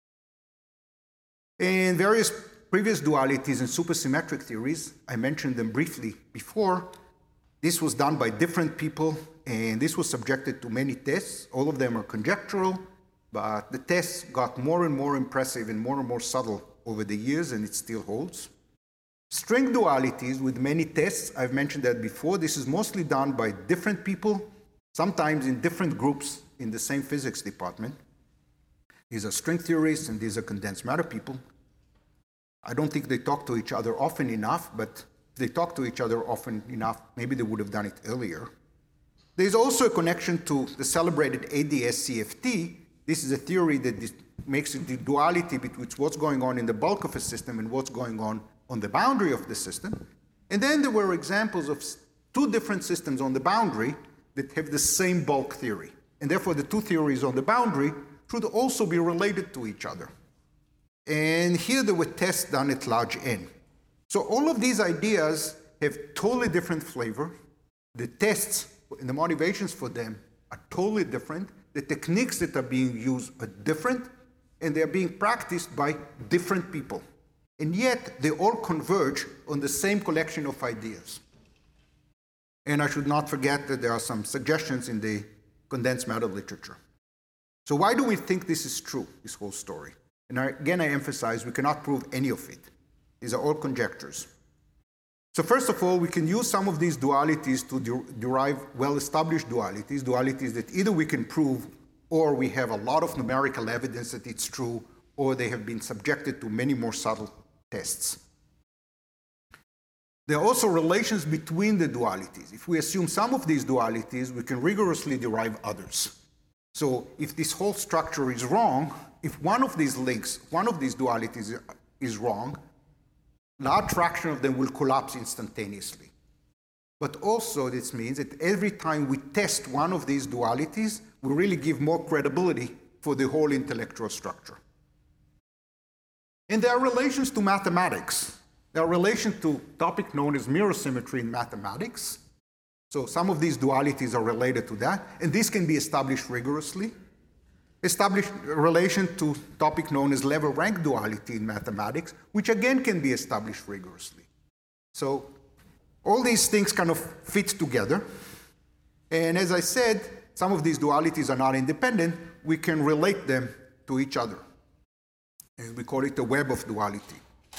And various previous dualities and supersymmetric theories, I mentioned them briefly before. This was done by different people, and this was subjected to many tests. All of them are conjectural, but the tests got more and more impressive and more subtle over the years, and it still holds. String dualities with many tests, I've mentioned that before. This is mostly done by different people, sometimes in different groups in the same physics department. These are string theorists and these are condensed matter people. I don't think they talk to each other often enough, but if they talk to each other often enough, maybe they would have done it earlier. There's also a connection to the celebrated ADS-CFT, This is a theory that makes the duality between what's going on in the bulk of a system and what's going on the boundary of the system. And then there were examples of two different systems on the boundary that have the same bulk theory. And therefore, the two theories on the boundary should also be related to each other. And here there were tests done at large N. So all of these ideas have totally different flavor. The tests and the motivations for them are totally different. The techniques that are being used are different, and they're being practiced by different people. And yet, they all converge on the same collection of ideas. And I should not forget that there are some suggestions in the condensed matter literature. So why do we think this is true, this whole story? And again, I emphasize, we cannot prove any of it. These are all conjectures. So first of all, we can use some of these dualities to derive well-established dualities that either we can prove or we have a lot of numerical evidence that it's true, or they have been subjected to many more subtle tests. There are also relations between the dualities. If we assume some of these dualities, we can rigorously derive others. So if this whole structure is wrong, if one of these links, one of these dualities is wrong, a large fraction of them will collapse instantaneously. But also this means that every time we test one of these dualities, we really give more credibility for the whole intellectual structure. And there are relations to mathematics. There are relations to a topic known as mirror symmetry in mathematics. So some of these dualities are related to that, and this can be established rigorously. Establish a relation to a topic known as level rank duality in mathematics, which again can be established rigorously. So all these things kind of fit together. And as I said, some of these dualities are not independent. We can relate them to each other. And we call it a web of duality.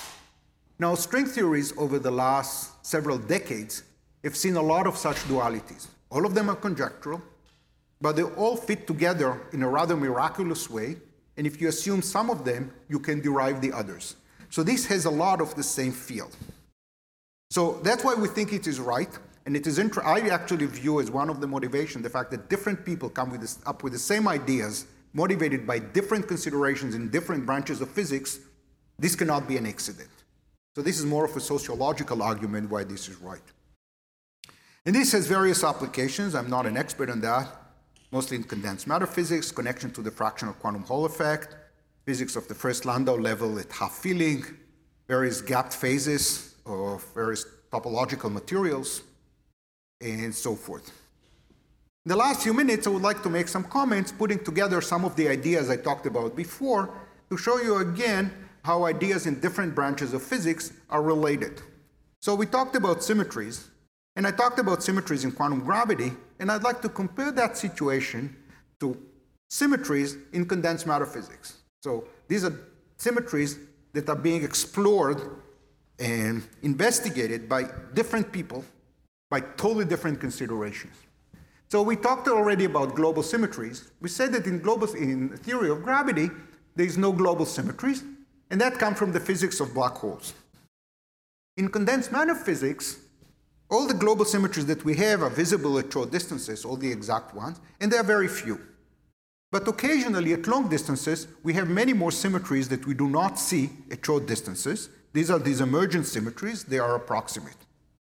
Now, string theories over the last several decades have seen a lot of such dualities. All of them are conjectural, but they all fit together in a rather miraculous way, and if you assume some of them, you can derive the others. So this has a lot of the same field. So that's why we think it is right, and it is I actually view as one of the motivations the fact that different people come up with the same ideas, motivated by different considerations in different branches of physics. This cannot be an accident. So this is more of a sociological argument why this is right. And this has various applications. I'm not an expert on that. Mostly in condensed matter physics, connection to the fractional quantum Hall effect, physics of the first Landau level at half filling, various gapped phases of various topological materials, and so forth. In the last few minutes, I would like to make some comments, putting together some of the ideas I talked about before, to show you again how ideas in different branches of physics are related. So we talked about symmetries, and I talked about symmetries in quantum gravity, and I'd like to compare that situation to symmetries in condensed matter physics. So these are symmetries that are being explored and investigated by different people, by totally different considerations. So we talked already about global symmetries. We said that in theory of gravity, there is no global symmetries, and that comes from the physics of black holes. In condensed matter physics, all the global symmetries that we have are visible at short distances, all the exact ones, and there are very few. But occasionally, at long distances, we have many more symmetries that we do not see at short distances. These are these emergent symmetries. They are approximate.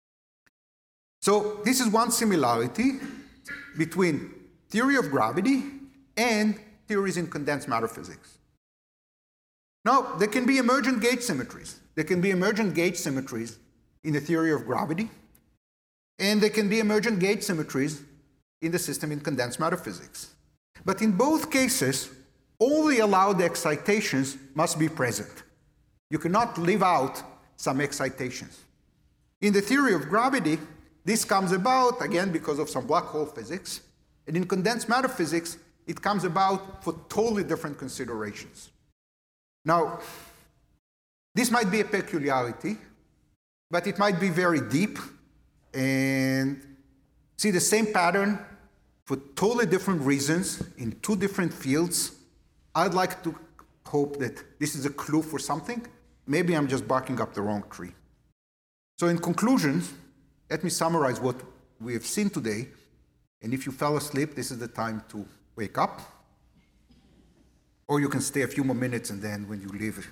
So this is one similarity between theory of gravity and theories in condensed matter physics. Now, there can be emergent gauge symmetries. There can be emergent gauge symmetries in the theory of gravity, and there can be emergent gauge symmetries in the system in condensed matter physics. But in both cases, all the allowed excitations must be present. You cannot leave out some excitations. In the theory of gravity, this comes about, again, because of some black hole physics. And in condensed matter physics, it comes about for totally different considerations. Now, this might be a peculiarity, but it might be very deep and see the same pattern for totally different reasons in two different fields. I'd like to hope that this is a clue for something. Maybe I'm just barking up the wrong tree. So in conclusion, let me summarize what we have seen today. And if you fell asleep, this is the time to wake up. Or you can stay a few more minutes and then when you leave.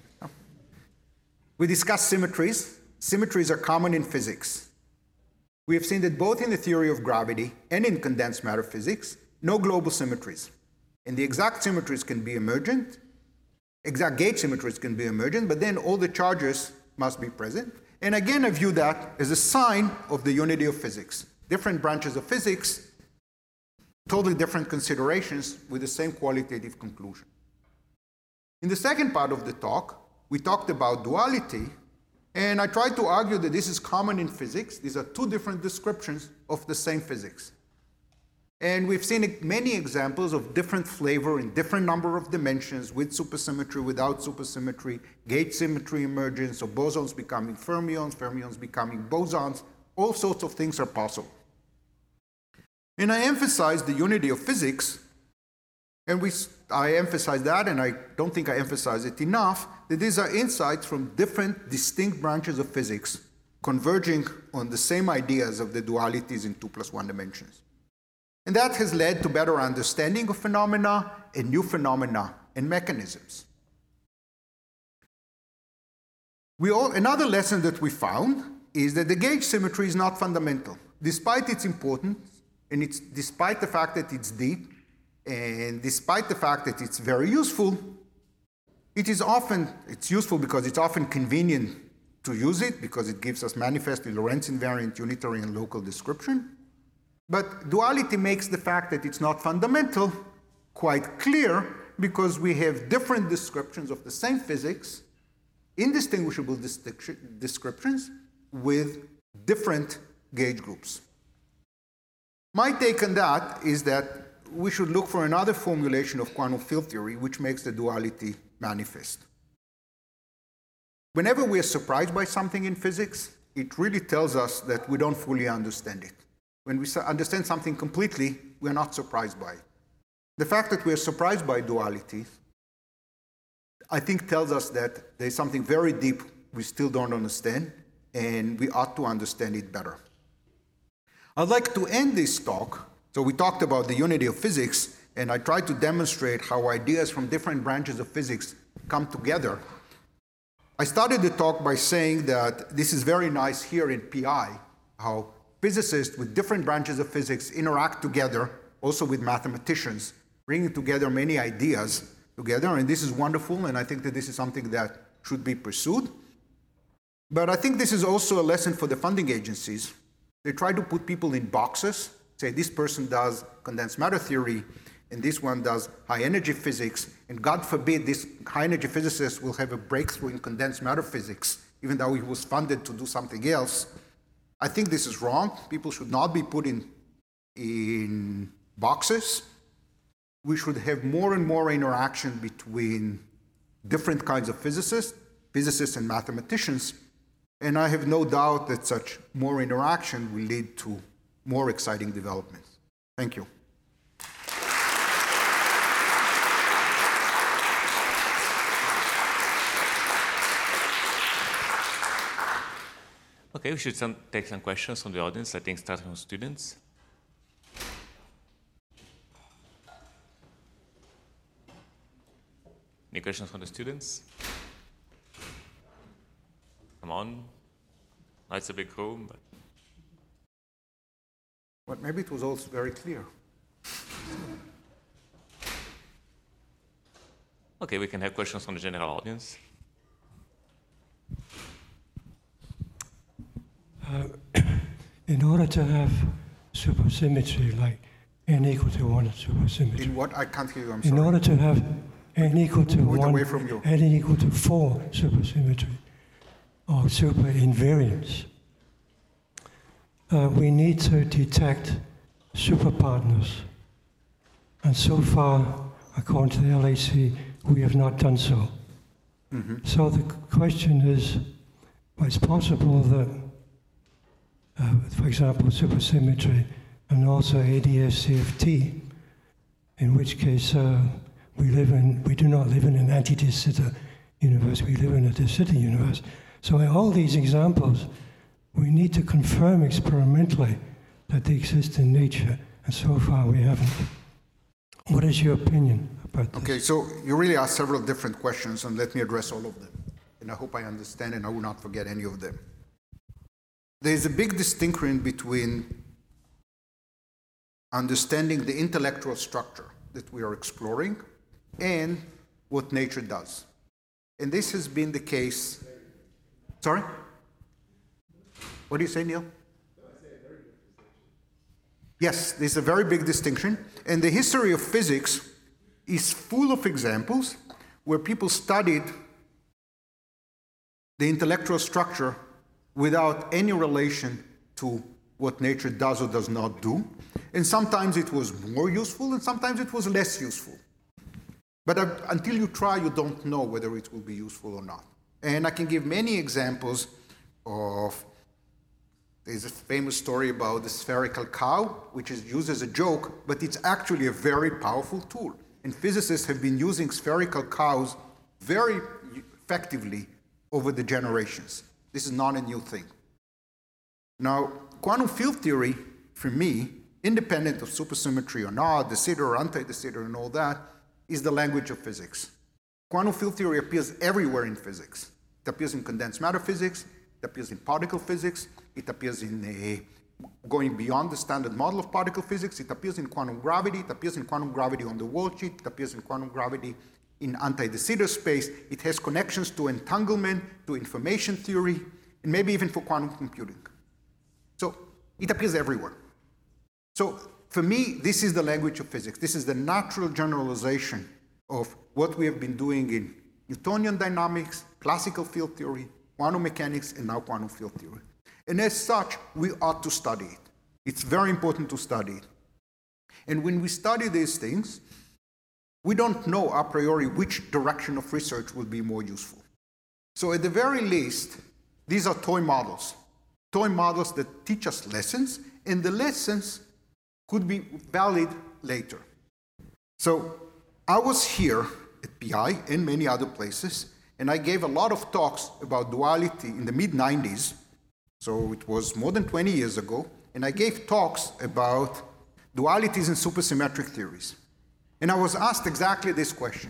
We discussed symmetries. Symmetries are common in physics. We have seen that both in the theory of gravity and in condensed matter physics, no global symmetries. And the exact symmetries can be emergent, exact gauge symmetries can be emergent, but then all the charges must be present. And again, I view that as a sign of the unity of physics. Different branches of physics, totally different considerations with the same qualitative conclusion. In the second part of the talk, we talked about duality, and I tried to argue that this is common in physics. These are two different descriptions of the same physics. And we've seen many examples of different flavor in different number of dimensions, with supersymmetry, without supersymmetry, gauge symmetry emergence, so bosons becoming fermions, fermions becoming bosons. All sorts of things are possible. And I emphasize the unity of physics, and I emphasize that, and I don't think I emphasize it enough, that these are insights from different distinct branches of physics converging on the same ideas of the dualities in 2 + 1 dimensions. And that has led to better understanding of phenomena and new phenomena and mechanisms. Another lesson that we found is that the gauge symmetry is not fundamental. Despite its importance, and despite the fact that it's deep, and despite the fact that it's very useful, it's useful because it's often convenient to use it, because it gives us manifestly Lorentz invariant, unitary, and local description. But duality makes the fact that it's not fundamental quite clear, because we have different descriptions of the same physics, indistinguishable descriptions, with different gauge groups. My take on that is that we should look for another formulation of quantum field theory which makes the duality manifest. Whenever we are surprised by something in physics, it really tells us that we don't fully understand it. When we understand something completely, we are not surprised by it. The fact that we are surprised by duality, I think, tells us that there's something very deep we still don't understand, and we ought to understand it better. I'd like to end this talk. So we talked about the unity of physics, and I tried to demonstrate how ideas from different branches of physics come together. I started the talk by saying that this is very nice here in PI, how physicists with different branches of physics interact together, also with mathematicians, bringing together many ideas together, and this is wonderful, and I think that this is something that should be pursued. But I think this is also a lesson for the funding agencies. They try to put people in boxes, say this person does condensed matter theory, and this one does high energy physics, and God forbid this high energy physicist will have a breakthrough in condensed matter physics, even though he was funded to do something else. I think this is wrong. People should not be put in boxes. We should have more and more interaction between different kinds of physicists and mathematicians, and I have no doubt that such more interaction will lead to more exciting developments. Thank you. Okay, we should take some questions from the audience. I think starting from students. Any questions from the students? Come on. No, it's a big room, but... But maybe it was also very clear. Okay, we can have questions from the general audience. In order to have supersymmetry, like n equal to 1 supersymmetry. In what? I can't hear you, I'm sorry. In order to have n equal to 1, away from you. n equal to 4 supersymmetry, or super invariance, we need to detect superpartners. And so far, according to the LHC, we have not done so. Mm-hmm. So the question is, well, it's possible that for example, supersymmetry, and also ADS-CFT, in which case we do not live in an anti-de Sitter universe, we live in a de Sitter universe. So in all these examples, we need to confirm experimentally that they exist in nature, and so far we haven't. What is your opinion about this. Okay, so you really asked several different questions, and let me address all of them. And I hope I understand and I will not forget any of them. There is a big distinction between understanding the intellectual structure that we are exploring and what nature does. And this has been the case. Sorry? What do you say, Neil? Yes, there's a very big distinction. And the history of physics is full of examples where people studied the intellectual structure without any relation to what nature does or does not do. And sometimes it was more useful and sometimes it was less useful. But until you try, you don't know whether it will be useful or not. And I can give many examples of, there's a famous story about the spherical cow, which is used as a joke, but it's actually a very powerful tool. And physicists have been using spherical cows very effectively over the generations. This is not a new thing. Now, quantum field theory, for me, independent of supersymmetry or not, de Sitter or anti-de Sitter and all that, is the language of physics. Quantum field theory appears everywhere in physics. It appears in condensed matter physics, it appears in particle physics, it appears in going beyond the standard model of particle physics, it appears in quantum gravity, it appears in quantum gravity on the worldsheet, it appears in quantum gravity in anti-de Sitter space, it has connections to entanglement, to information theory, and maybe even for quantum computing. So it appears everywhere. So for me, this is the language of physics. This is the natural generalization of what we have been doing in Newtonian dynamics, classical field theory, quantum mechanics, and now quantum field theory. And as such, we ought to study it. It's very important to study it. And when we study these things, we don't know a priori which direction of research will be more useful. So at the very least, these are toy models that teach us lessons, and the lessons could be valid later. So I was here at PI and many other places, and I gave a lot of talks about duality in the mid-90s, so it was more than 20 years ago, and I gave talks about dualities and supersymmetric theories. And I was asked exactly this question.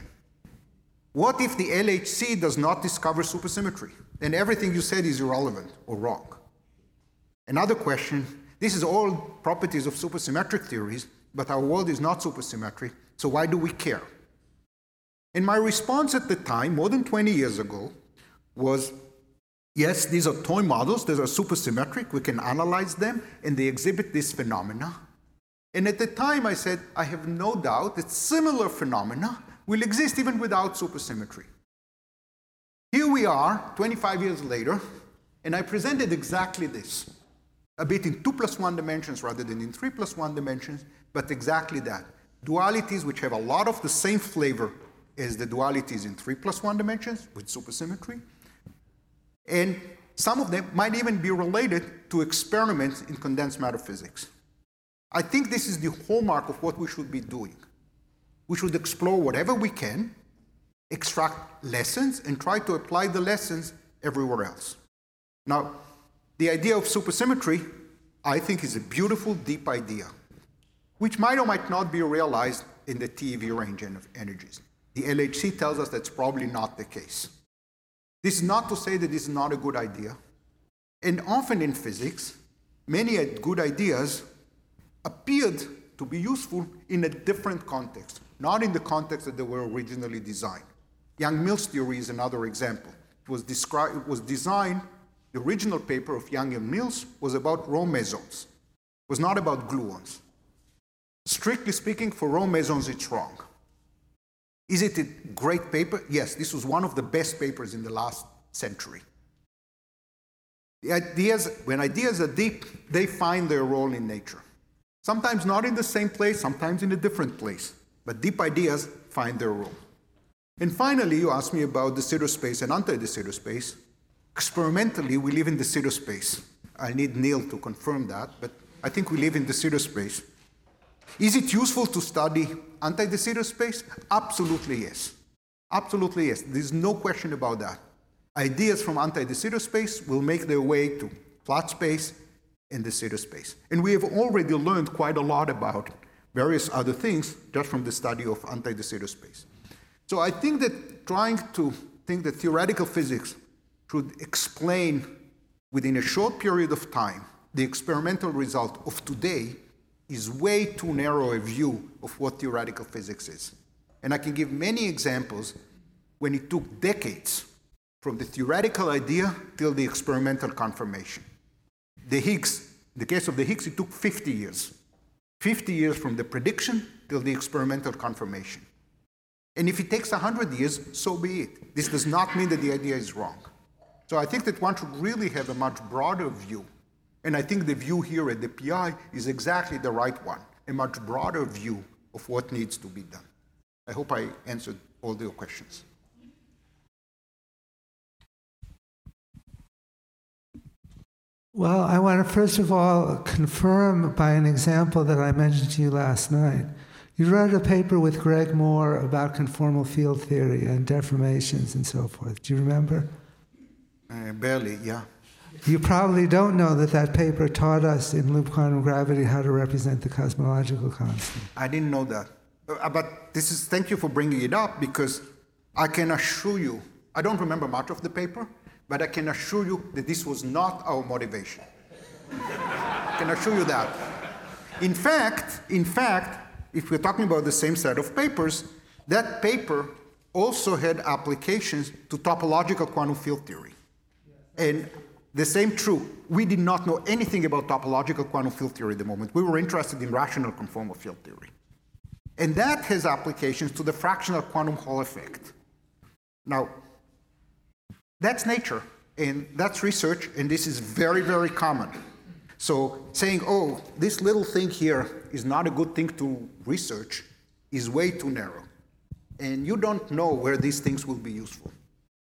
What if the LHC does not discover supersymmetry? Then everything you said is irrelevant or wrong. Another question, this is all properties of supersymmetric theories, but our world is not supersymmetric, so why do we care? And my response at the time, more than 20 years ago, was, yes, these are toy models, these are supersymmetric, we can analyze them, and they exhibit this phenomena. And at the time I said, I have no doubt that similar phenomena will exist even without supersymmetry. Here we are, 25 years later, and I presented exactly this, a bit in 2+1 dimensions rather than in 3+1 dimensions, but exactly that. Dualities which have a lot of the same flavor as the dualities in 3+1 dimensions with supersymmetry, and some of them might even be related to experiments in condensed matter physics. I think this is the hallmark of what we should be doing. We should explore whatever we can, extract lessons, and try to apply the lessons everywhere else. Now, the idea of supersymmetry, I think, is a beautiful, deep idea, which might or might not be realized in the TeV range of energies. The LHC tells us that's probably not the case. This is not to say that this is not a good idea. And often in physics, many good ideas appeared to be useful in a different context, not in the context that they were originally designed. Yang-Mills theory is another example. It was designed, the original paper of Yang and Mills was about Rho mesons. It was not about gluons. Strictly speaking, for Rho mesons, it's wrong. Is it a great paper? Yes, this was one of the best papers in the last century. When ideas are deep, they find their role in nature. Sometimes not in the same place, sometimes in a different place. But deep ideas find their role. And finally, you asked me about de Sitter space and anti-de Sitter space. Experimentally, we live in de Sitter space. I need Neil to confirm that, but I think we live in de Sitter space. Is it useful to study anti-de Sitter space? Absolutely yes. Absolutely yes. There's no question about that. Ideas from anti-de Sitter space will make their way to flat space and de Sitter space. And we have already learned quite a lot about various other things just from the study of anti-de Sitter space. So I think that trying to think that theoretical physics should explain within a short period of time the experimental result of today is way too narrow a view of what theoretical physics is. And I can give many examples when it took decades from the theoretical idea till the experimental confirmation. The case of the Higgs, it took 50 years. 50 years from the prediction till the experimental confirmation. And if it takes 100 years, so be it. This does not mean that the idea is wrong. So I think that one should really have a much broader view. And I think the view here at the PI is exactly the right one, a much broader view of what needs to be done. I hope I answered all your questions. Well, I want to first of all confirm by an example that I mentioned to you last night. You wrote a paper with Greg Moore about conformal field theory and deformations and so forth. Do you remember? Barely, yeah. You probably don't know that that paper taught us in loop quantum gravity how to represent the cosmological constant. I didn't know that. But thank you for bringing it up, because I can assure you, I don't remember much of the paper, but I can assure you that this was not our motivation. I can assure you that. In fact, if we're talking about the same set of papers, that paper also had applications to topological quantum field theory. And the same true. We did not know anything about topological quantum field theory at the moment. We were interested in rational conformal field theory. And that has applications to the fractional quantum Hall effect. Now, that's nature, and that's research, and this is very, very common. So saying, oh, this little thing here is not a good thing to research is way too narrow. And you don't know where these things will be useful.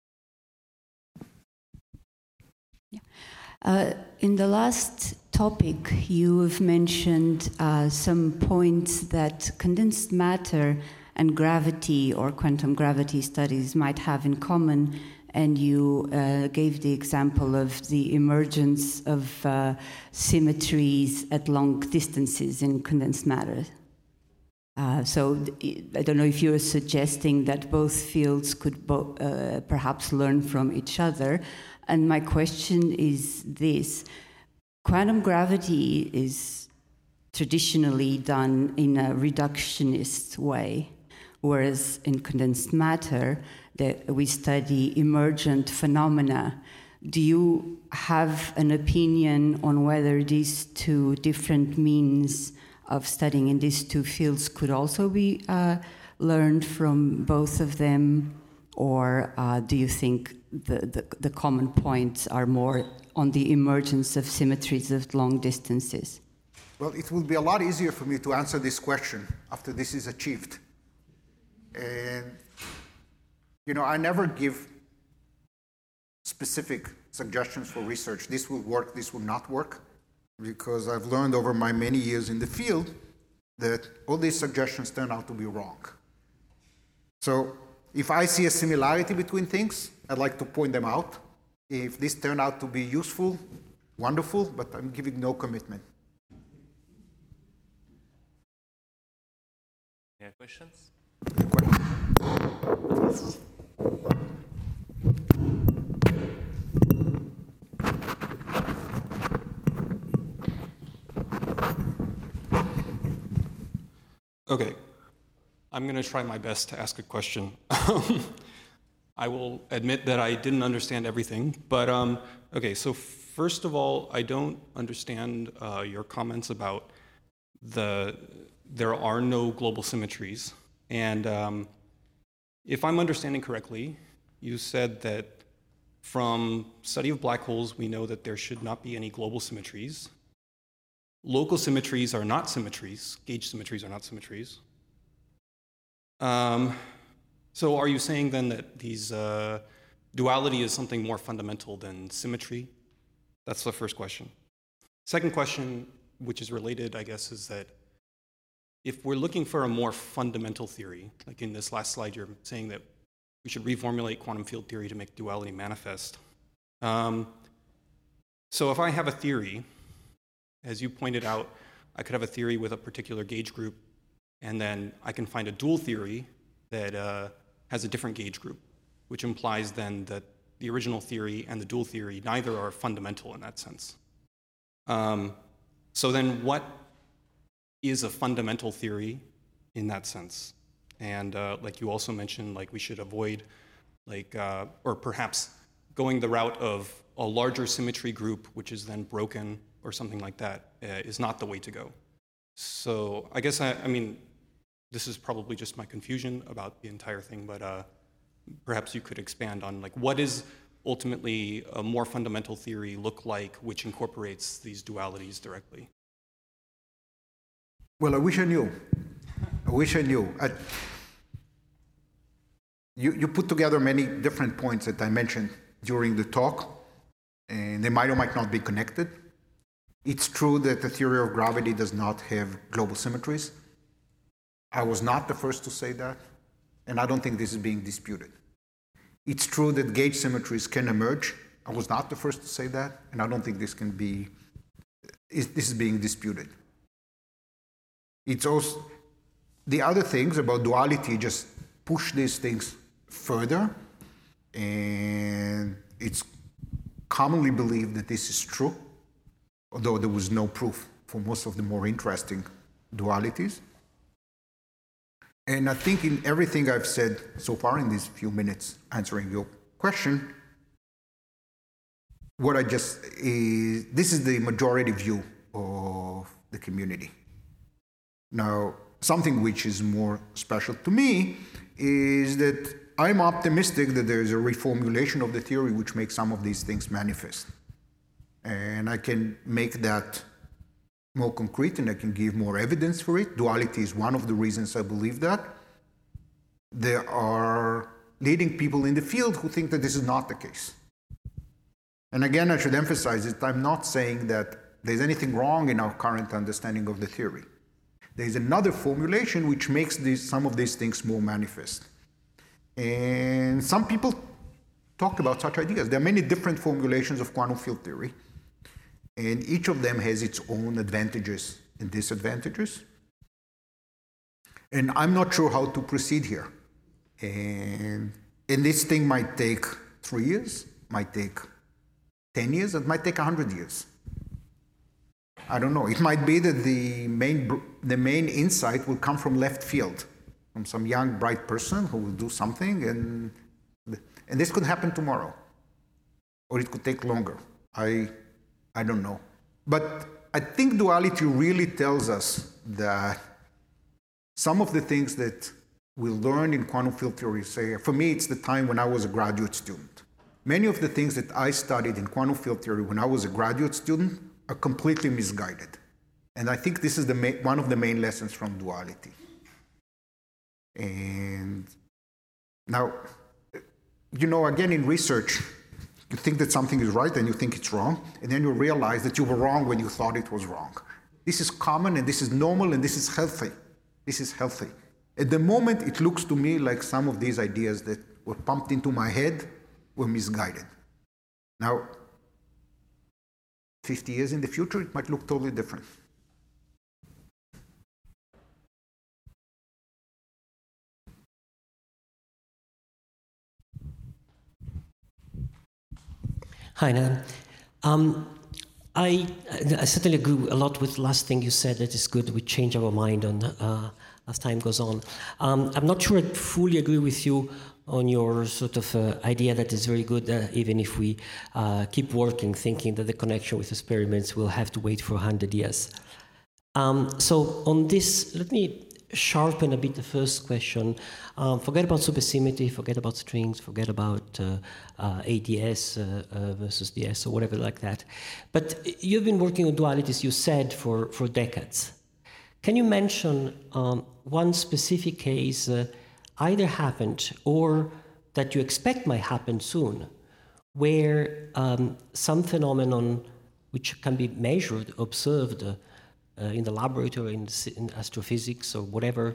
In the last topic, you have mentioned some points that condensed matter and gravity or quantum gravity studies might have in common, and you gave the example of the emergence of symmetries at long distances in condensed matter. So I don't know if you're suggesting that both fields could perhaps learn from each other. And my question is this. Quantum gravity is traditionally done in a reductionist way, whereas in condensed matter, we study emergent phenomena. Do you have an opinion on whether these two different means of studying in these two fields could also be learned from both of them? Or do you think the common points are more on the emergence of symmetries of long distances? Well, it will be a lot easier for me to answer this question after this is achieved. And, I never give specific suggestions for research. This will work, this will not work, because I've learned over my many years in the field that all these suggestions turn out to be wrong. So if I see a similarity between things, I'd like to point them out. If this turned out to be useful, wonderful, but I'm giving no commitment. Any questions? Okay, I'm going to try my best to ask a question. I will admit that I didn't understand everything, but okay, so first of all, I don't understand your comments about there are no global symmetries. And if I'm understanding correctly, you said that from study of black holes, we know that there should not be any global symmetries. Local symmetries are not symmetries. Gauge symmetries are not symmetries. So are you saying then that these duality is something more fundamental than symmetry? That's the first question. Second question, which is related, I guess, is that if we're looking for a more fundamental theory, like in this last slide, you're saying that we should reformulate quantum field theory to make duality manifest. So if I have a theory, as you pointed out, I could have a theory with a particular gauge group and then I can find a dual theory that has a different gauge group, which implies then that the original theory and the dual theory, neither are fundamental in that sense. So then what is a fundamental theory in that sense? And like you also mentioned, like we should avoid or perhaps going the route of a larger symmetry group, which is then broken or something like that, is not the way to go. So I guess, I mean, this is probably just my confusion about the entire thing, but perhaps you could expand on like what is ultimately a more fundamental theory look like which incorporates these dualities directly? Well, I wish I knew. I wish I knew. You put together many different points that I mentioned during the talk, and they might or might not be connected. It's true that the theory of gravity does not have global symmetries. I was not the first to say that, and I don't think this is being disputed. It's true that gauge symmetries can emerge. I was not the first to say that, and I don't think this is being disputed. It's also, the other things about duality just push these things further, and it's commonly believed that this is true, although there was no proof for most of the more interesting dualities. And I think in everything I've said so far in these few minutes answering your question, this is the majority view of the community. Now, something which is more special to me is that I'm optimistic that there is a reformulation of the theory which makes some of these things manifest. And I can make that more concrete and I can give more evidence for it. Duality is one of the reasons I believe that. There are leading people in the field who think that this is not the case. And again, I should emphasize that I'm not saying that there's anything wrong in our current understanding of the theory. There's another formulation which makes some of these things more manifest. And some people talk about such ideas. There are many different formulations of quantum field theory, and each of them has its own advantages and disadvantages. And I'm not sure how to proceed here. And this thing might take 3 years, might take 10 years, it might take 100 years. I don't know. It might be that the main insight will come from left field, from some young, bright person who will do something, and this could happen tomorrow. Or it could take longer. I don't know. But I think duality really tells us that some of the things that we learned in quantum field theory, say, for me, it's the time when I was a graduate student. Many of the things that I studied in quantum field theory when I was a graduate student are completely misguided. And I think this is one of the main lessons from duality. And now, again, in research, you think that something is right and you think it's wrong, and then you realize that you were wrong when you thought it was wrong. This is common, and this is normal, and this is healthy. This is healthy. At the moment, it looks to me like some of these ideas that were pumped into my head were misguided. Now, 50 years in the future, it might look totally different. Hi, Nan. I certainly agree a lot with the last thing you said, that it's good we change our mind on as time goes on. I'm not sure I fully agree with you on your sort of idea that is very good, even if we keep working, thinking that the connection with experiments will have to wait for 100 years. So on this, let me sharpen a bit the first question. Forget about supersymmetry, forget about strings, forget about ADS versus DS or whatever like that. But you've been working on dualities, you said, for decades. Can you mention one specific case either happened or that you expect might happen soon, where some phenomenon which can be measured, observed in the laboratory, in astrophysics or whatever,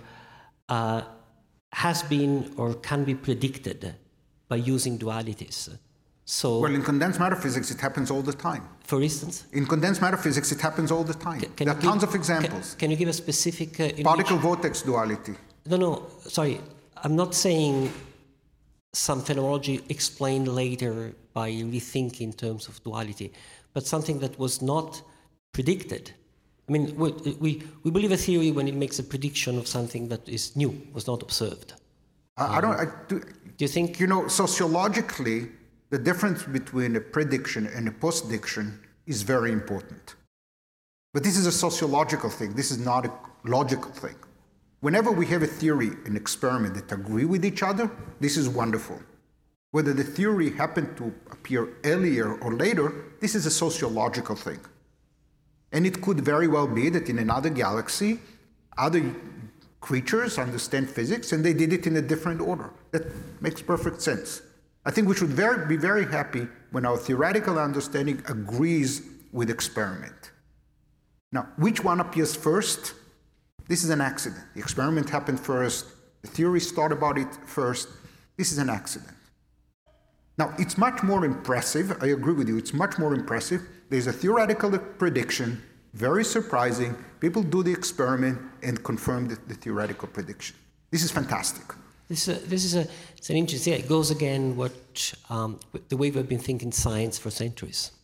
has been or can be predicted by using dualities? So, Well, in condensed matter physics, it happens all the time. for instance, In condensed matter physics, it happens all the time. can There you are give- tons of examples. Can you give a specific in Particle-vortex duality. No, sorry. I'm not saying some phenomenology explained later by rethinking in terms of duality, but something that was not predicted. I mean, we believe a theory when it makes a prediction of something that is new, was not observed. Do Do you think? you know, sociologically, the difference between a prediction and a post-diction is very important. But this is a sociological thing. This is not a logical thing. Whenever we have a theory and experiment that agree with each other, this is wonderful. Whether the theory happened to appear earlier or later, this is a sociological thing. And it could very well be that in another galaxy, other creatures understand physics and they did it in a different order. That makes perfect sense. I think we should be very happy when our theoretical understanding agrees with experiment. Now, which one appears first? This is an accident. The experiment happened first. The theories thought about it first. This is an accident. Now, it's much more impressive. I agree with you. It's much more impressive. There's a theoretical prediction, very surprising. People do the experiment and confirm the theoretical prediction. This is fantastic. It's an interesting. It goes again with the way we've been thinking science for centuries.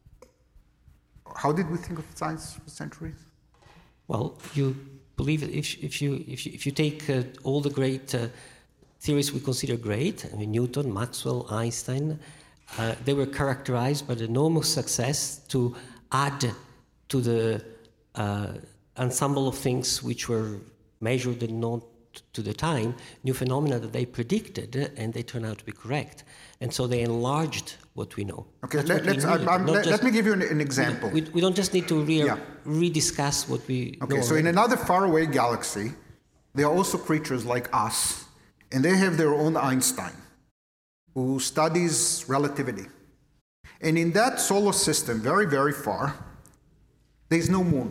How did we think of science for centuries? Well, you believe that if you take all the great theories we consider great, I mean Newton, Maxwell, Einstein, they were characterized by the enormous success to add to the ensemble of things which were measured and known to the time, new phenomena that they predicted, and they turned out to be correct. And so they enlarged what we know. Okay, That's what we need, let me give you an example. We don't just need to rediscuss what we know. Okay, so in another faraway galaxy, there are also creatures like us, and they have their own Einstein, who studies relativity. And in that solar system, very, very far, there's no moon.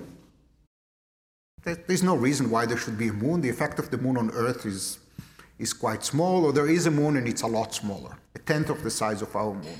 There's no reason why there should be a moon. The effect of the moon on Earth is quite small, or there is a moon and it's a lot smaller, a tenth of the size of our moon.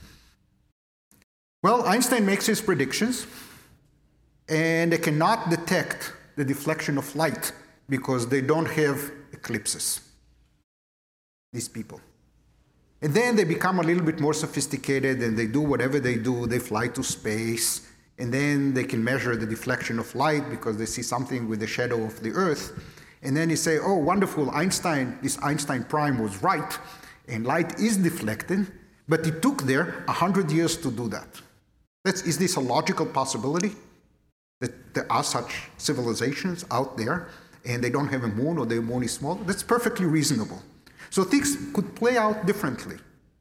Well, Einstein makes his predictions, and they cannot detect the deflection of light because they don't have eclipses, these people. And then they become a little bit more sophisticated and they do whatever they do. They fly to space, and then they can measure the deflection of light because they see something with the shadow of the Earth. And then you say, oh, wonderful, this Einstein prime was right, and light is deflected, but it took there 100 years to do that. Is this a logical possibility? That there are such civilizations out there, and they don't have a moon, or their moon is small? That's perfectly reasonable. So things could play out differently.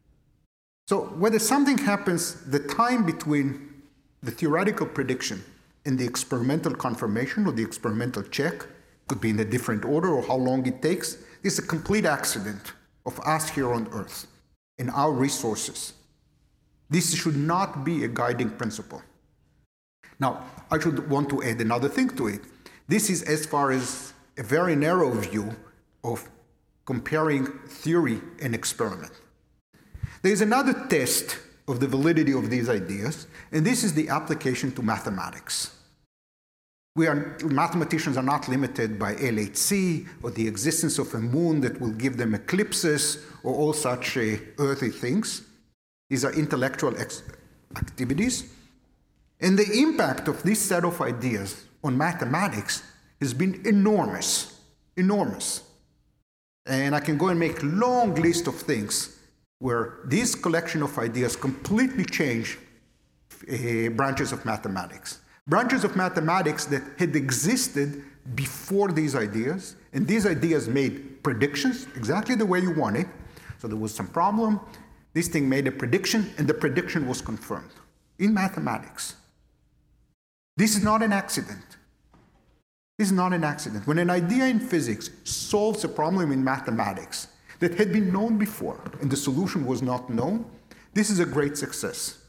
So whether something happens, the time between the theoretical prediction and the experimental confirmation or the experimental check could be in a different order, or how long it takes. This is a complete accident of us here on Earth and our resources. This should not be a guiding principle. Now, I should want to add another thing to it. This is as far as a very narrow view of comparing theory and experiment. There is another test of the validity of these ideas, and this is the application to mathematics. Mathematicians are not limited by LHC or the existence of a moon that will give them eclipses or all such earthy things. These are intellectual activities. And the impact of this set of ideas on mathematics has been enormous, enormous. And I can go and make a long list of things where this collection of ideas completely change branches of mathematics. Branches of mathematics that had existed before these ideas, and these ideas made predictions exactly the way you want it. So there was some problem, this thing made a prediction, and the prediction was confirmed in mathematics. This is not an accident. This is not an accident. When an idea in physics solves a problem in mathematics that had been known before and the solution was not known, this is a great success.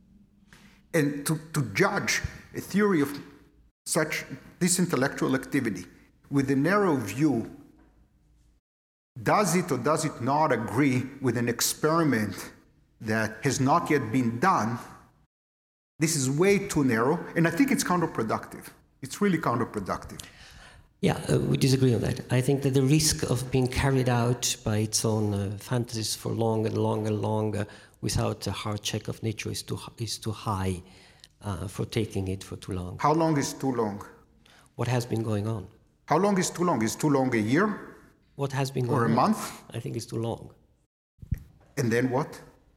And to judge a theory of this intellectual activity with a narrow view, does it or does it not agree with an experiment that has not yet been done, this is way too narrow, and I think it's counterproductive. It's really counterproductive. Yeah, we disagree on that. I think that the risk of being carried out by its own fantasies for long and long and long without a hard check of nature is too high for taking it for too long. How long is too long? What has been going on? How long is too long? Is too long a year? What has been going on? Or a month? I think it's too long. And then what?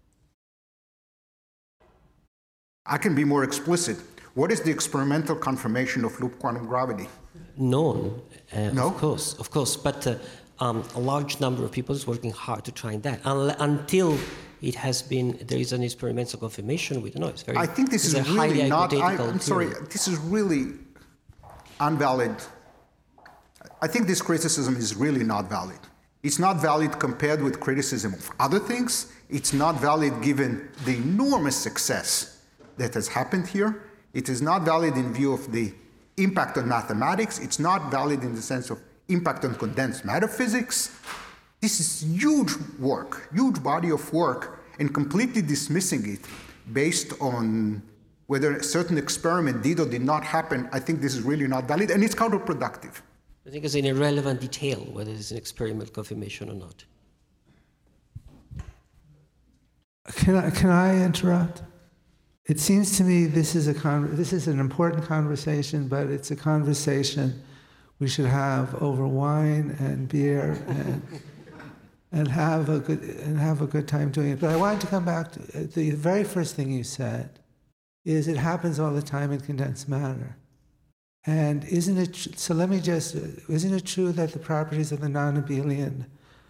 I can be more explicit. What is the experimental confirmation of loop quantum gravity? None, No? of course, but a large number of people is working hard to try that. Until it has been, there is an experimental confirmation, we don't know. It's very. I think this is a really highly not, hypothetical I'm sorry, theory. this is really unvalid. I think this criticism is really not valid. It's not valid compared with criticism of other things. It's not valid given the enormous success that has happened here. It is not valid in view of the impact on mathematics. It's not valid in the sense of impact on condensed matter physics. This is huge work, huge body of work, and completely dismissing it based on whether a certain experiment did or did not happen, I think this is really not valid, and it's counterproductive. I think it's an irrelevant detail whether it's an experimental confirmation or not. Can I interrupt? It seems to me this is an important conversation, but it's a conversation we should have over wine and beer and have a good time doing it. But I wanted to come back to the very first thing you said is it happens all the time in condensed matter. And isn't it true that the properties of the non-abelian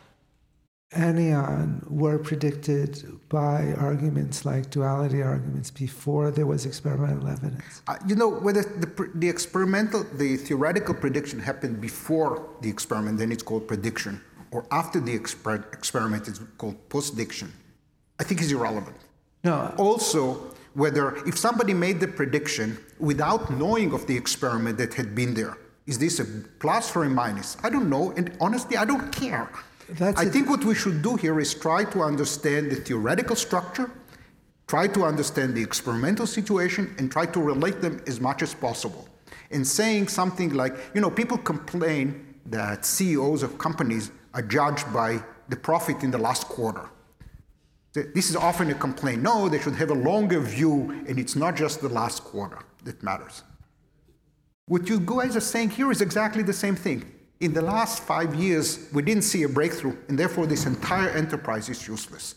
anion were predicted by arguments like duality arguments before there was experimental evidence? Whether the theoretical prediction happened before the experiment, then it's called prediction, or after the experiment, it's called postdiction, I think is irrelevant. No. Also, whether if somebody made the prediction without knowing of the experiment that had been there, is this a plus or a minus? I don't know, and honestly, I don't care. I think what we should do here is try to understand the theoretical structure, try to understand the experimental situation, and try to relate them as much as possible. And saying something like, people complain that CEOs of companies are judged by the profit in the last quarter. This is often a complaint. No, they should have a longer view, and it's not just the last quarter that matters. What you guys are saying here is exactly the same thing. In the last 5 years, we didn't see a breakthrough, and therefore this entire enterprise is useless.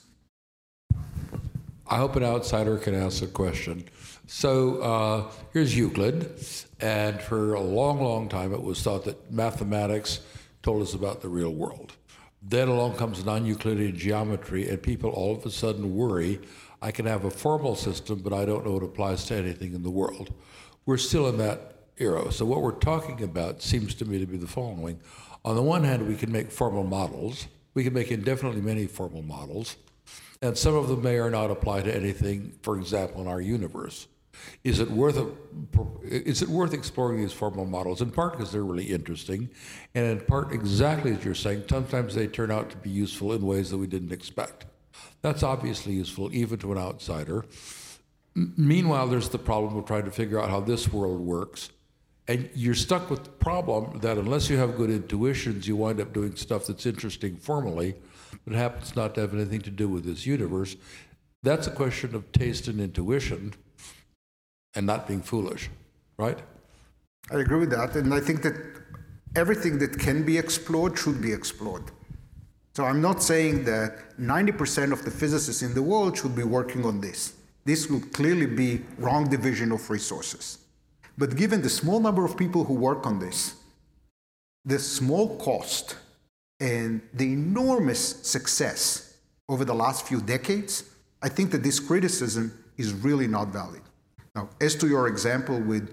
I hope an outsider can ask a question. So here's Euclid, and for a long, long time it was thought that mathematics told us about the real world. Then along comes non-Euclidean geometry, and people all of a sudden worry, I can have a formal system, but I don't know what applies to anything in the world. We're still in that era. So what we're talking about seems to me to be the following. On the one hand, we can make formal models. We can make indefinitely many formal models, and some of them may or not apply to anything, for example, in our universe. Is it worth exploring these formal models? In part because they're really interesting, and in part exactly as you're saying, sometimes they turn out to be useful in ways that we didn't expect. That's obviously useful even to an outsider. Meanwhile, there's the problem of trying to figure out how this world works, and you're stuck with the problem that unless you have good intuitions, you wind up doing stuff that's interesting formally, but happens not to have anything to do with this universe. That's a question of taste and intuition, and not being foolish, right? I agree with that, and I think that everything that can be explored should be explored. So I'm not saying that 90% of the physicists in the world should be working on this. This will clearly be wrong division of resources. But given the small number of people who work on this, the small cost, and the enormous success over the last few decades, I think that this criticism is really not valid. Now, as to your example with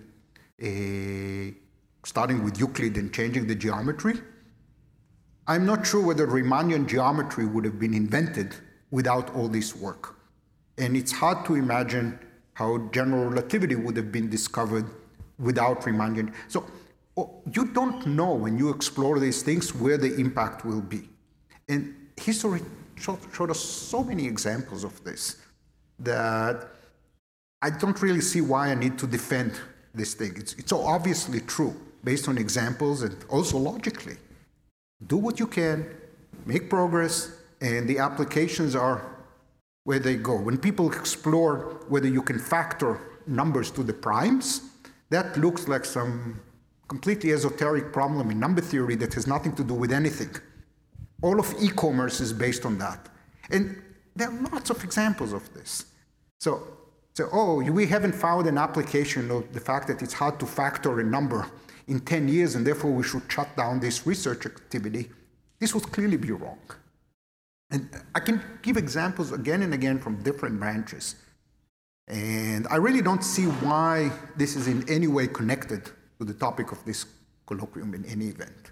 starting with Euclid and changing the geometry, I'm not sure whether Riemannian geometry would have been invented without all this work. And it's hard to imagine how general relativity would have been discovered without Riemannian. So you don't know when you explore these things where the impact will be. And history showed us so many examples of this that I don't really see why I need to defend this thing. It's so obviously true based on examples and also logically. Do what you can, make progress, and the applications are where they go. When people explore whether you can factor numbers to the primes, that looks like some completely esoteric problem in number theory that has nothing to do with anything. All of e-commerce is based on that. And there are lots of examples of this. So we haven't found an application of the fact that it's hard to factor a number in 10 years and therefore we should shut down this research activity. This would clearly be wrong. And I can give examples again and again from different branches. And I really don't see why this is in any way connected to the topic of this colloquium in any event.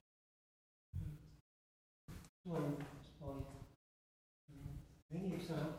Many examples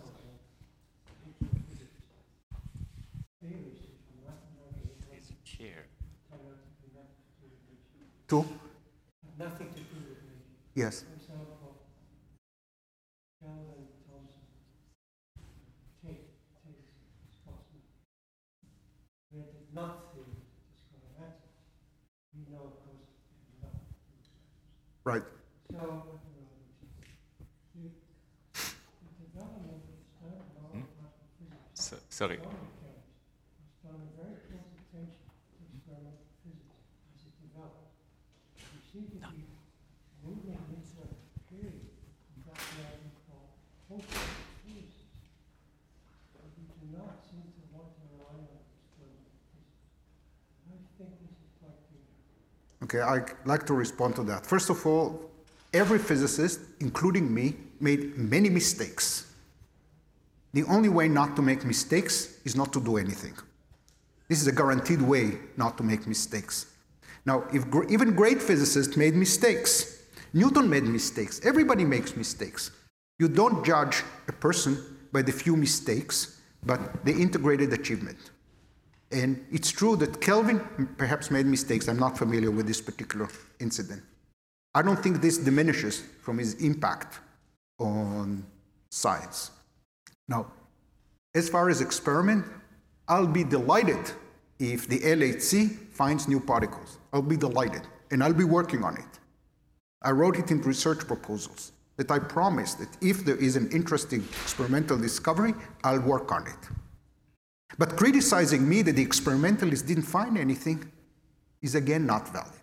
Two? nothing to do with me. Yes. For example, Calvin Thompson, take Scotsman, where did not theory describe matter. We know, of course, it did not. Right. So, the development of standard law of particle physics Sorry. was done in very close attention to experimental physics as it developed. We seem to be moving into a period of what we call post-physics. But we do not seem to want to rely on experimental physics. I think this is quite clear. Okay, I'd like to respond to that. First of all, every physicist, including me, made many mistakes. The only way not to make mistakes is not to do anything. This is a guaranteed way not to make mistakes. Now, if even great physicists made mistakes, Newton made mistakes, everybody makes mistakes. You don't judge a person by the few mistakes, but the integrated achievement. And it's true that Kelvin perhaps made mistakes. I'm not familiar with this particular incident. I don't think this diminishes from his impact on science. Now, as far as experiment, I'll be delighted if the LHC finds new particles. I'll be delighted, and I'll be working on it. I wrote it in research proposals that I promised that if there is an interesting experimental discovery, I'll work on it. But criticizing me that the experimentalists didn't find anything is again not valid.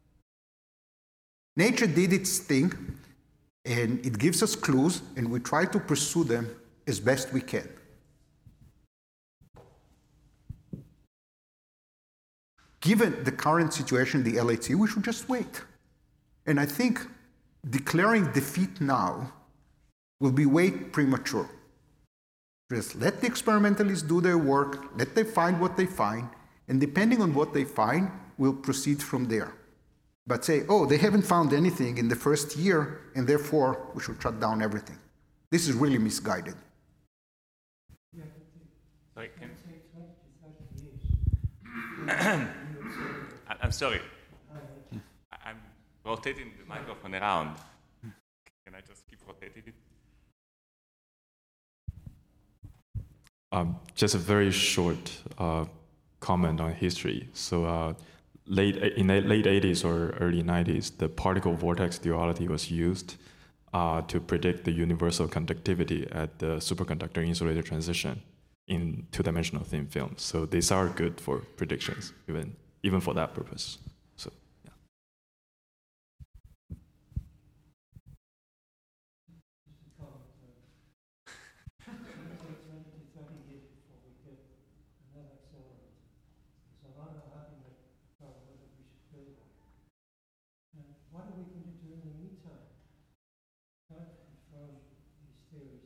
Nature did its thing, and it gives us clues, and we try to pursue them as best we can. Given the current situation in the LHC, we should just wait. And I think declaring defeat now will be way premature. Just let the experimentalists do their work, let them find what they find, and depending on what they find, we'll proceed from there. But say, oh, they haven't found anything in the first year, and therefore we should shut down everything. This is really misguided. Sorry, I'm sorry. I'm rotating the microphone around. Can I just keep rotating it? Just a very short comment on history. So in the late 80s or early 90s, the particle vortex duality was used to predict the universal conductivity at the superconductor insulator transition in two-dimensional thin films. So these are good for predictions, even for that purpose. So, yeah. What are we going to do in the meantime? Not confirm these theories.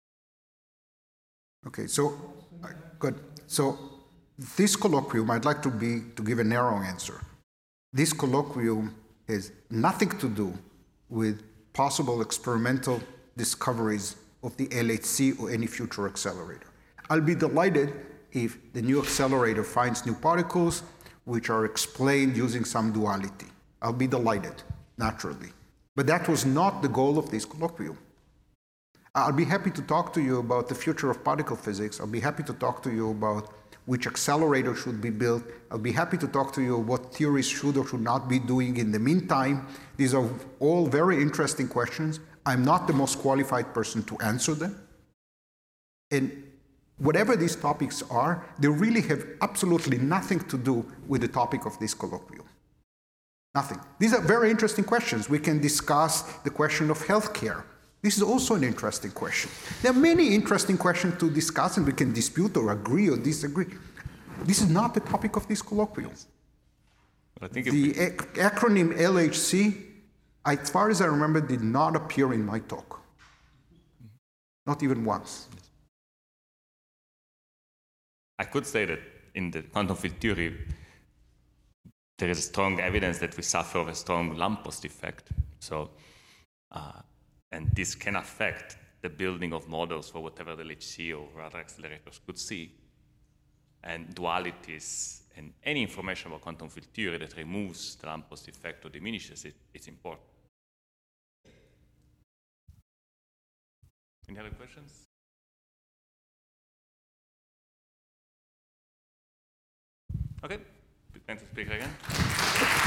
Okay, so good. So this colloquium, I'd like to give a narrow answer. This colloquium has nothing to do with possible experimental discoveries of the LHC or any future accelerator. I'll be delighted if the new accelerator finds new particles which are explained using some duality. I'll be delighted, naturally. But that was not the goal of this colloquium. I'll be happy to talk to you about the future of particle physics. I'll be happy to talk to you about which accelerator should be built. I'll be happy to talk to you what theories should or should not be doing in the meantime. These are all very interesting questions. I'm not the most qualified person to answer them. And whatever these topics are, they really have absolutely nothing to do with the topic of this colloquium. Nothing. These are very interesting questions. We can discuss the question of healthcare. This is also an interesting question. There are many interesting questions to discuss, and we can dispute or agree or disagree. This is not the topic of this colloquium. I think the acronym LHC, as far as I remember, did not appear in my talk. Not even once. I could say that in the quantum field theory, there is strong evidence that we suffer of a strong Lamppost effect. So, and this can affect the building of models for whatever the LHC or other accelerators could see. And dualities and any information about quantum field theory that removes the Lamppost effect or diminishes it, it's important. Any other questions? Okay, plan to speak again.